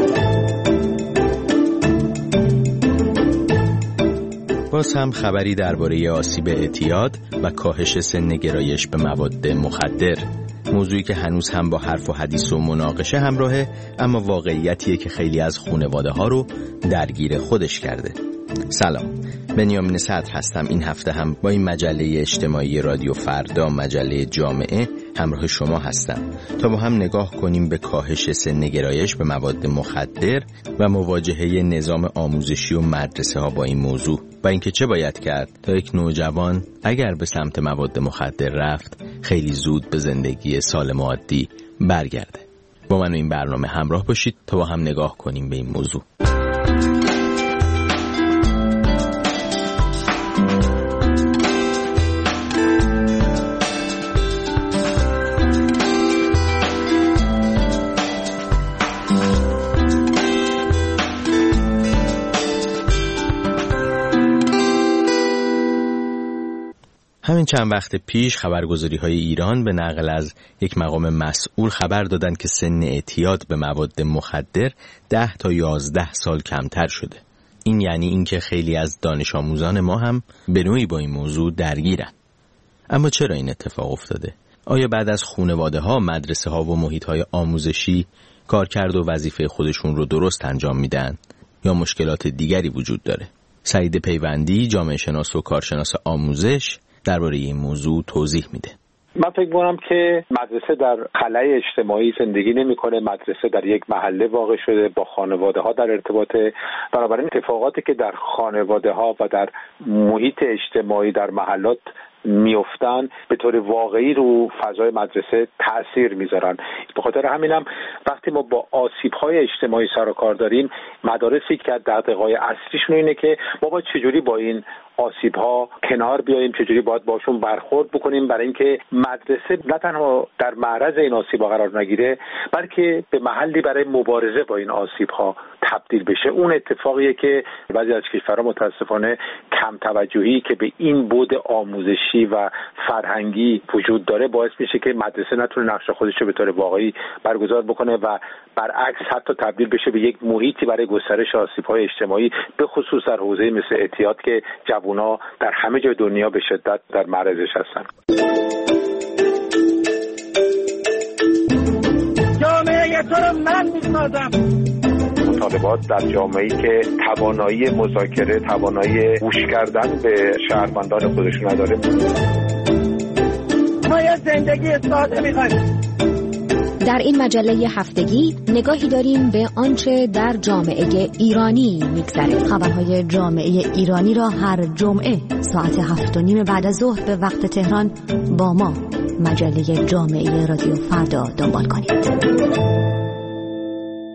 باز هم خبری درباره آسیب اعتیاد و کاهش سن گرایش به مواد مخدر، موضوعی که هنوز هم با حرف و حدیث و مناقشه همراهه، اما واقعیتیه که خیلی از خانواده ها رو درگیر خودش کرده. سلام، بنیامین صدر هستم. این هفته هم با این مجله اجتماعی رادیو فردا، مجله جامعه، همراه شما هستم تا با هم نگاه کنیم به کاهش سن گرایش به مواد مخدر و مواجهه نظام آموزشی و مدرسه ها با این موضوع و اینکه چه باید کرد تا یک نوجوان اگر به سمت مواد مخدر رفت خیلی زود به زندگی سالم و عادی برگرده. با من و این برنامه همراه باشید تا با هم نگاه کنیم به این موضوع. همین چند وقت پیش خبرگزاری‌های ایران به نقل از یک مقام مسئول خبر دادند که سن اعتیاد به مواد مخدر ده تا یازده سال کمتر شده. این یعنی اینکه خیلی از دانش آموزان ما هم به نوعی با این موضوع درگیرن. اما چرا این اتفاق افتاده؟ آیا بعد از خانواده‌ها، مدرسه‌ها و محیط‌های آموزشی کارکرد و وظیفه خودشون رو درست انجام میدن یا مشکلات دیگری وجود داره؟ سعید پیوندی، جامعه شناس و کارشناس آموزش، درباره این موضوع توضیح میده. من فکر می‌کنم که مدرسه در خلأ اجتماعی زندگی نمی‌کنه، مدرسه در یک محله واقع شده، با خانواده‌ها در ارتباطه. بنابراین اتفاقاتی که در خانواده‌ها و در محیط اجتماعی در محلات میافتن به طور واقعی رو فضای مدرسه تأثیر میذارن. به خاطر همینم وقتی ما با آسیب‌های اجتماعی سر و کار داریم، مدارسی که دغدغه‌های اصلیشون اینه که ما باید چجوری با این آسیب‌ها کنار بیاییم، چجوری باید باشون برخورد بکنیم، برای اینکه مدرسه نه تنها در معرض این آسیب‌ها قرار نگیره بلکه به محلی برای مبارزه با این آسیب‌ها تبدیل بشه. اون اتفاقیه که بعضی از کشورها متاسفانه کم توجهی که به این بعد آموزشی و فرهنگی وجود داره باعث میشه که مدرسه نتونه نقش خودش رو به طور واقعی برگزار بکنه و برعکس حتی تبدیل بشه به یک محیطی برای گسترش آسیب‌های اجتماعی، به خصوص در حوزه مثل اعتیاد که جوونا در همه جای دنیا به شدت در معرضش هستن. جامعه تو رو من می‌سازم. مطالبات در جامعه‌ای که توانایی مذاکره، توانایی گوش کردن به شهروندان خودشون نداره. ما یه زندگی ساده می‌خوایم. در این مجله هفتگی نگاهی داریم به آنچه در جامعه ایرانی میگذره. خبرهای جامعه ایرانی را هر جمعه ساعت هفت و نیم بعد از ظهر به وقت تهران با ما مجله جامعه رادیو فردا دنبال کنید.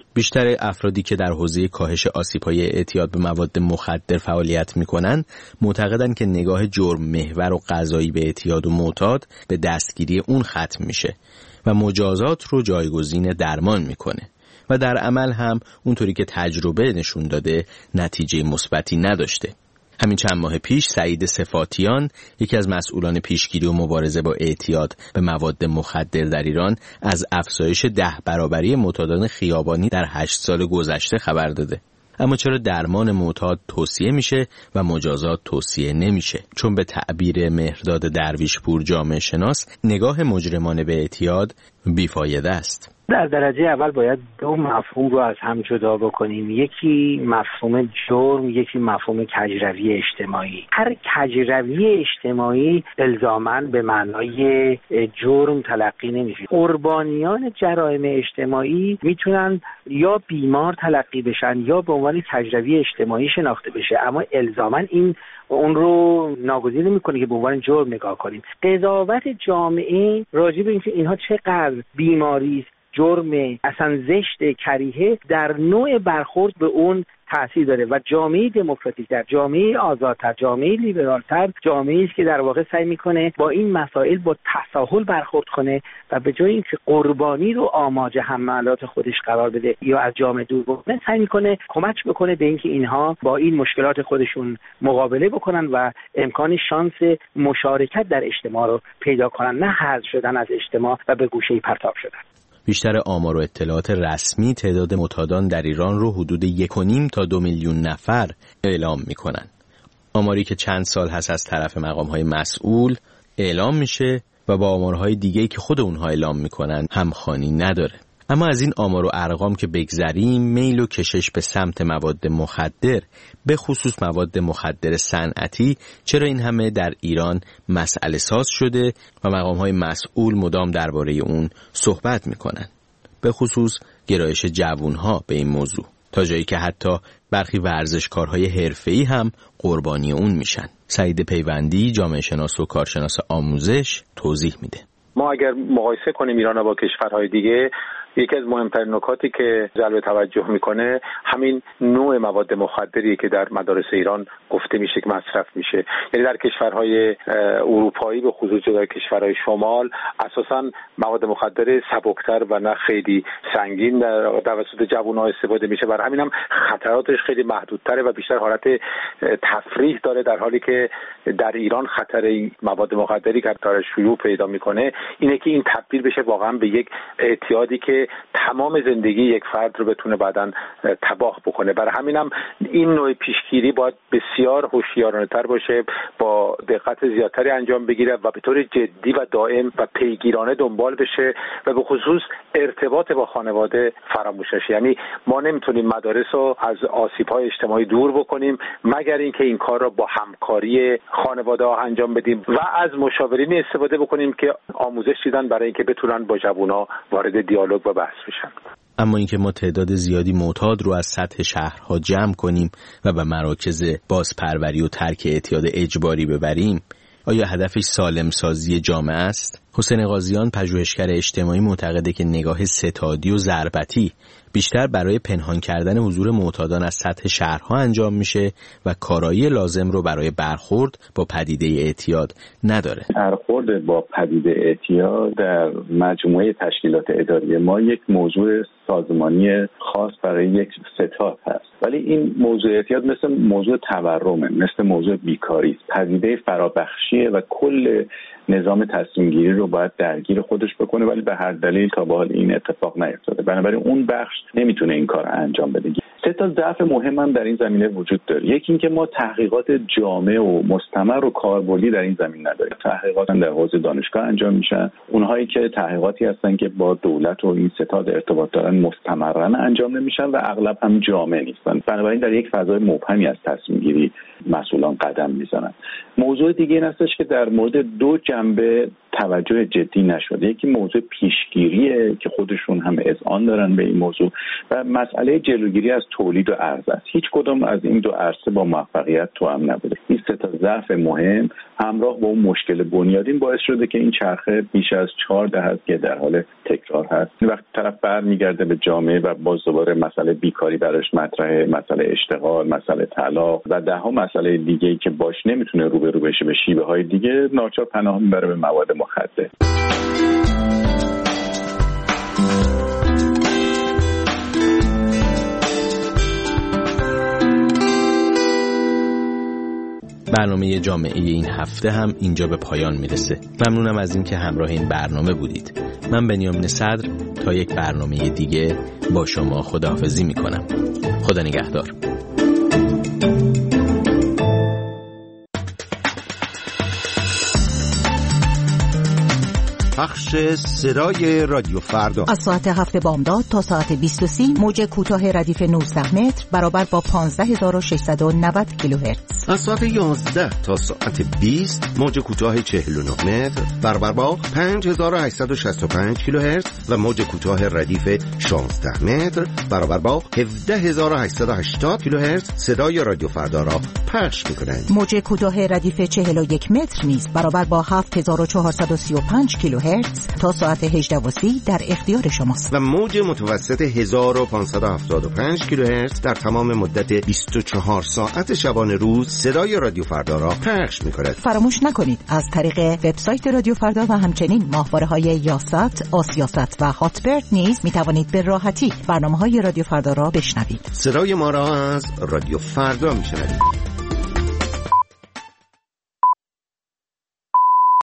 بیشتر افرادی که در حوزه کاهش آسیب‌های اعتیاد به مواد مخدر فعالیت می‌کنند معتقدند که نگاه جرم محور و قضایی به اعتیاد و معتاد به دستگیری اون ختم میشه و مجازات رو جایگزین درمان میکنه و در عمل هم اونطوری که تجربه نشون داده نتیجه مثبتی نداشته. همین چند ماه پیش سعید صفاتیان، یکی از مسئولان پیشگیری و مبارزه با اعتیاد به مواد مخدر در ایران، از افزایش ده برابری معتادان خیابانی در هشت سال گذشته خبر داده. اما چرا درمان معتاد توصیه میشه و مجازات توصیه نمیشه؟ چون به تعبیر مهرداد درویشپور جامعه شناس، نگاه مجرمانه به اعتیاد بیفایده است. در درجه اول باید دو مفهوم رو از هم جدا بکنیم. یکی مفهوم جرم، یکی مفهوم کجروی اجتماعی. هر کجروی اجتماعی الزاماً به معنای جرم تلقی نمیشه. قربانیان جرایم اجتماعی میتونن یا بیمار تلقی بشن یا به عنوان کجروی اجتماعی شناخته بشه، اما الزاماً این اون رو ناگزیر نمی‌کنه که به عنوان جرم نگاه کنیم. قضاوت جامعه راجع به اینکه اینها چقدر بیماری است، جرم، اصلا زشت، کریهه، در نوع برخورد به اون تأثیر داره و جامعه دموکراتیک در جامعه آزادتر، جامعه لیبرالتر، جامعه‌ای است که در واقع سعی میکنه با این مسائل با تساهل برخورد کنه و به جای اینکه قربانی رو آماج حملات خودش قرار بده یا از جامعه دور بکنه، سعی میکنه کمک بکنه به اینکه اینها با این مشکلات خودشون مقابله بکنن و امکان شانس مشارکت در اجتماع رو پیدا کنن، نه حذف شدن از اجتماع و به گوشه‌ای پرتاب شدن. بیشتر آمار و اطلاعات رسمی تعداد معتادان در ایران رو حدود یک و نیم تا دو میلیون نفر اعلام میکنن. آماری که چند سال هست از طرف مقام‌های مسئول اعلام میشه و با آمارهای دیگه‌ای که خود اونها اعلام میکنن همخوانی نداره. اما از این آمار و ارقام که بگذریم، میل و کشش به سمت مواد مخدر، به خصوص مواد مخدر صنعتی، چرا این همه در ایران مسئله ساز شده و مقام‌های مسئول مدام درباره اون صحبت میکنن، به خصوص گرایش جوانها به این موضوع، تا جایی که حتی برخی ورزشکارهای حرفه‌ای هم قربانی اون میشن. سعید پیوندی، جامعه شناس و کارشناس آموزش، توضیح میده. ما اگر مقایسه کنیم ایران رو با کشورهای دیگه، یکی از مهمترین نکاتی که جلب توجه میکنه همین نوع مواد مخدریه که در مدارس ایران گفته میشه که مصرف میشه. یعنی در کشورهای اروپایی به خصوص در کشورهای شمال اساساً مواد مخدر سبکتر و نه خیلی سنگین در توسط جوان‌ها استفاده میشه، برای همین هم خطراتش خیلی محدودتره و بیشتر حالت تفریح داره، در حالی که در ایران خطر این مواد مخدری که داره شیوع پیدا میکنه اینه که این تبدیل بشه واقعا به یک اعتیادی که تمام زندگی یک فرد رو بتونه بعداً تباه بکنه. برای همین هم این نوع پیشگیری باید بسیار هوشیارانه‌تر باشه، با دقت زیادتری انجام بگیره و به طور جدی و دائم و پیگیرانه دنبال بشه و به خصوص ارتباط با خانواده فراموش نشه. یعنی ما نمیتونیم مدارس رو از آسیب‌های اجتماعی دور بکنیم مگر اینکه این کار رو با همکاری خانواده‌ها انجام بدیم و از مشاورینی استفاده بکنیم که آموزش دیدن برای اینکه بتونن با جوونا وارد دیالوگ و بحث بشن. اما اینکه ما تعداد زیادی معتاد رو از سطح شهرها جمع کنیم و به مراکز بازپروری و ترک اعتیاد اجباری ببریم، آیا هدفش سالم سازی جامعه است؟ حسین قاضیان، پژوهشگر اجتماعی، معتقده که نگاه ستادی و ضربتی بیشتر برای پنهان کردن حضور معتادان از سطح شهرها انجام میشه و کارایی لازم رو برای برخورد با پدیده اعتیاد نداره. برخورد با پدیده اعتیاد در مجموعه تشکیلات اداری ما یک موضوع سازمانی خاص برای یک ستاد هست، ولی این موضوع اعتیاد مثل موضوع تورمه، مثل موضوع بیکاری است، پدیده فرابخشیه و کل نظام تصمیم گیری رو باید درگیر خودش بکنه، ولی به هر دلیل تا به حال این اتفاق نیفتاده. بنابراین اون بخش نمیتونه این کار انجام بده. سه تا ضعف مهم هم در این زمینه وجود داره. یکی اینکه ما تحقیقات جامع و مستمر و کاربردی در این زمین نداریم. تحقیقات در حوزه دانشگاه انجام میشن، اونهایی که تحقیقاتی هستن که با دولت و این ستاد ارتباط دارن مستمرا انجام نمیشن و اغلب هم جامع نیستن. بنابراین در یک فضای مبهمی از تصمیم گیری مسئولان قدم میزنند. موضوع دیگه این هستش که در مورد دو جنبه توجه جدی نشده. یکی موضوع پیشگیریه که خودشون هم اذعان دارن به این موضوع و مسئله جلوگیری از تولید و عرضه است. هیچ کدوم از این دو عرصه با موفقیت توأم نبوده. این سه تا ضعف مهم همراه با اون مشکل بنیادین باعث شده که این چرخه بیش از چهار دهه که در حال تکرار هست. وقتی طرف برمیگرده به جامعه و باز دوباره مسئله بیکاری براش مطرحه، مسئله اشتغال، مسئله طلاق و ده ها مسئله دیگه‌ای که باش نمیتونه روبرو بشه به شیوه‌های دیگه، ناچار پناه میبره به مواد مخدر. برنامه جامعه این هفته هم اینجا به پایان میرسه. ممنونم از این که همراه این برنامه بودید. من بنیامین صدر تا یک برنامه دیگه با شما خداحافظی میکنم. خدا نگهدار. پخش صدای رادیو فردا از ساعت هفت بامداد تا ساعت بیست و سه موج کوتاه ردیف نوزده متر برابر با پانزده هزار و ششصد و نود کیلوهرتز. از ساعت یازده تا ساعت بیست موج کوتاه چهل و نه متر برابر با پنج هزار و هشتصد و شصت و پنج کیلوهرتز و موج کوتاه ردیف شانزده متر برابر با هفده هزار و هشتصد و هشتاد کیلوهرتز صدای رادیو فردا را پخش می‌کنند. موج کوتاه ردیف چهل و یک متر نیز برابر با هفت هزار و چهارصد و سی و پنج کیلوهرتز تا ساعت هجده و سی در اختیار شماست. و موج متوسط هزار و پانصد و هفتاد و پنج کیلوهرتز در تمام مدت بیست و چهار ساعت شبانه روز صدای رادیو فردا را پخش می‌کند. فراموش نکنید از طریق وبسایت رادیو فردا و همچنین ماهواره‌های یاست، آسیاست و هاتبرد نیز می‌توانید به راحتی برنامه‌های رادیو فردا را بشنوید. صدای ما را از رادیو فردا می‌شنوید.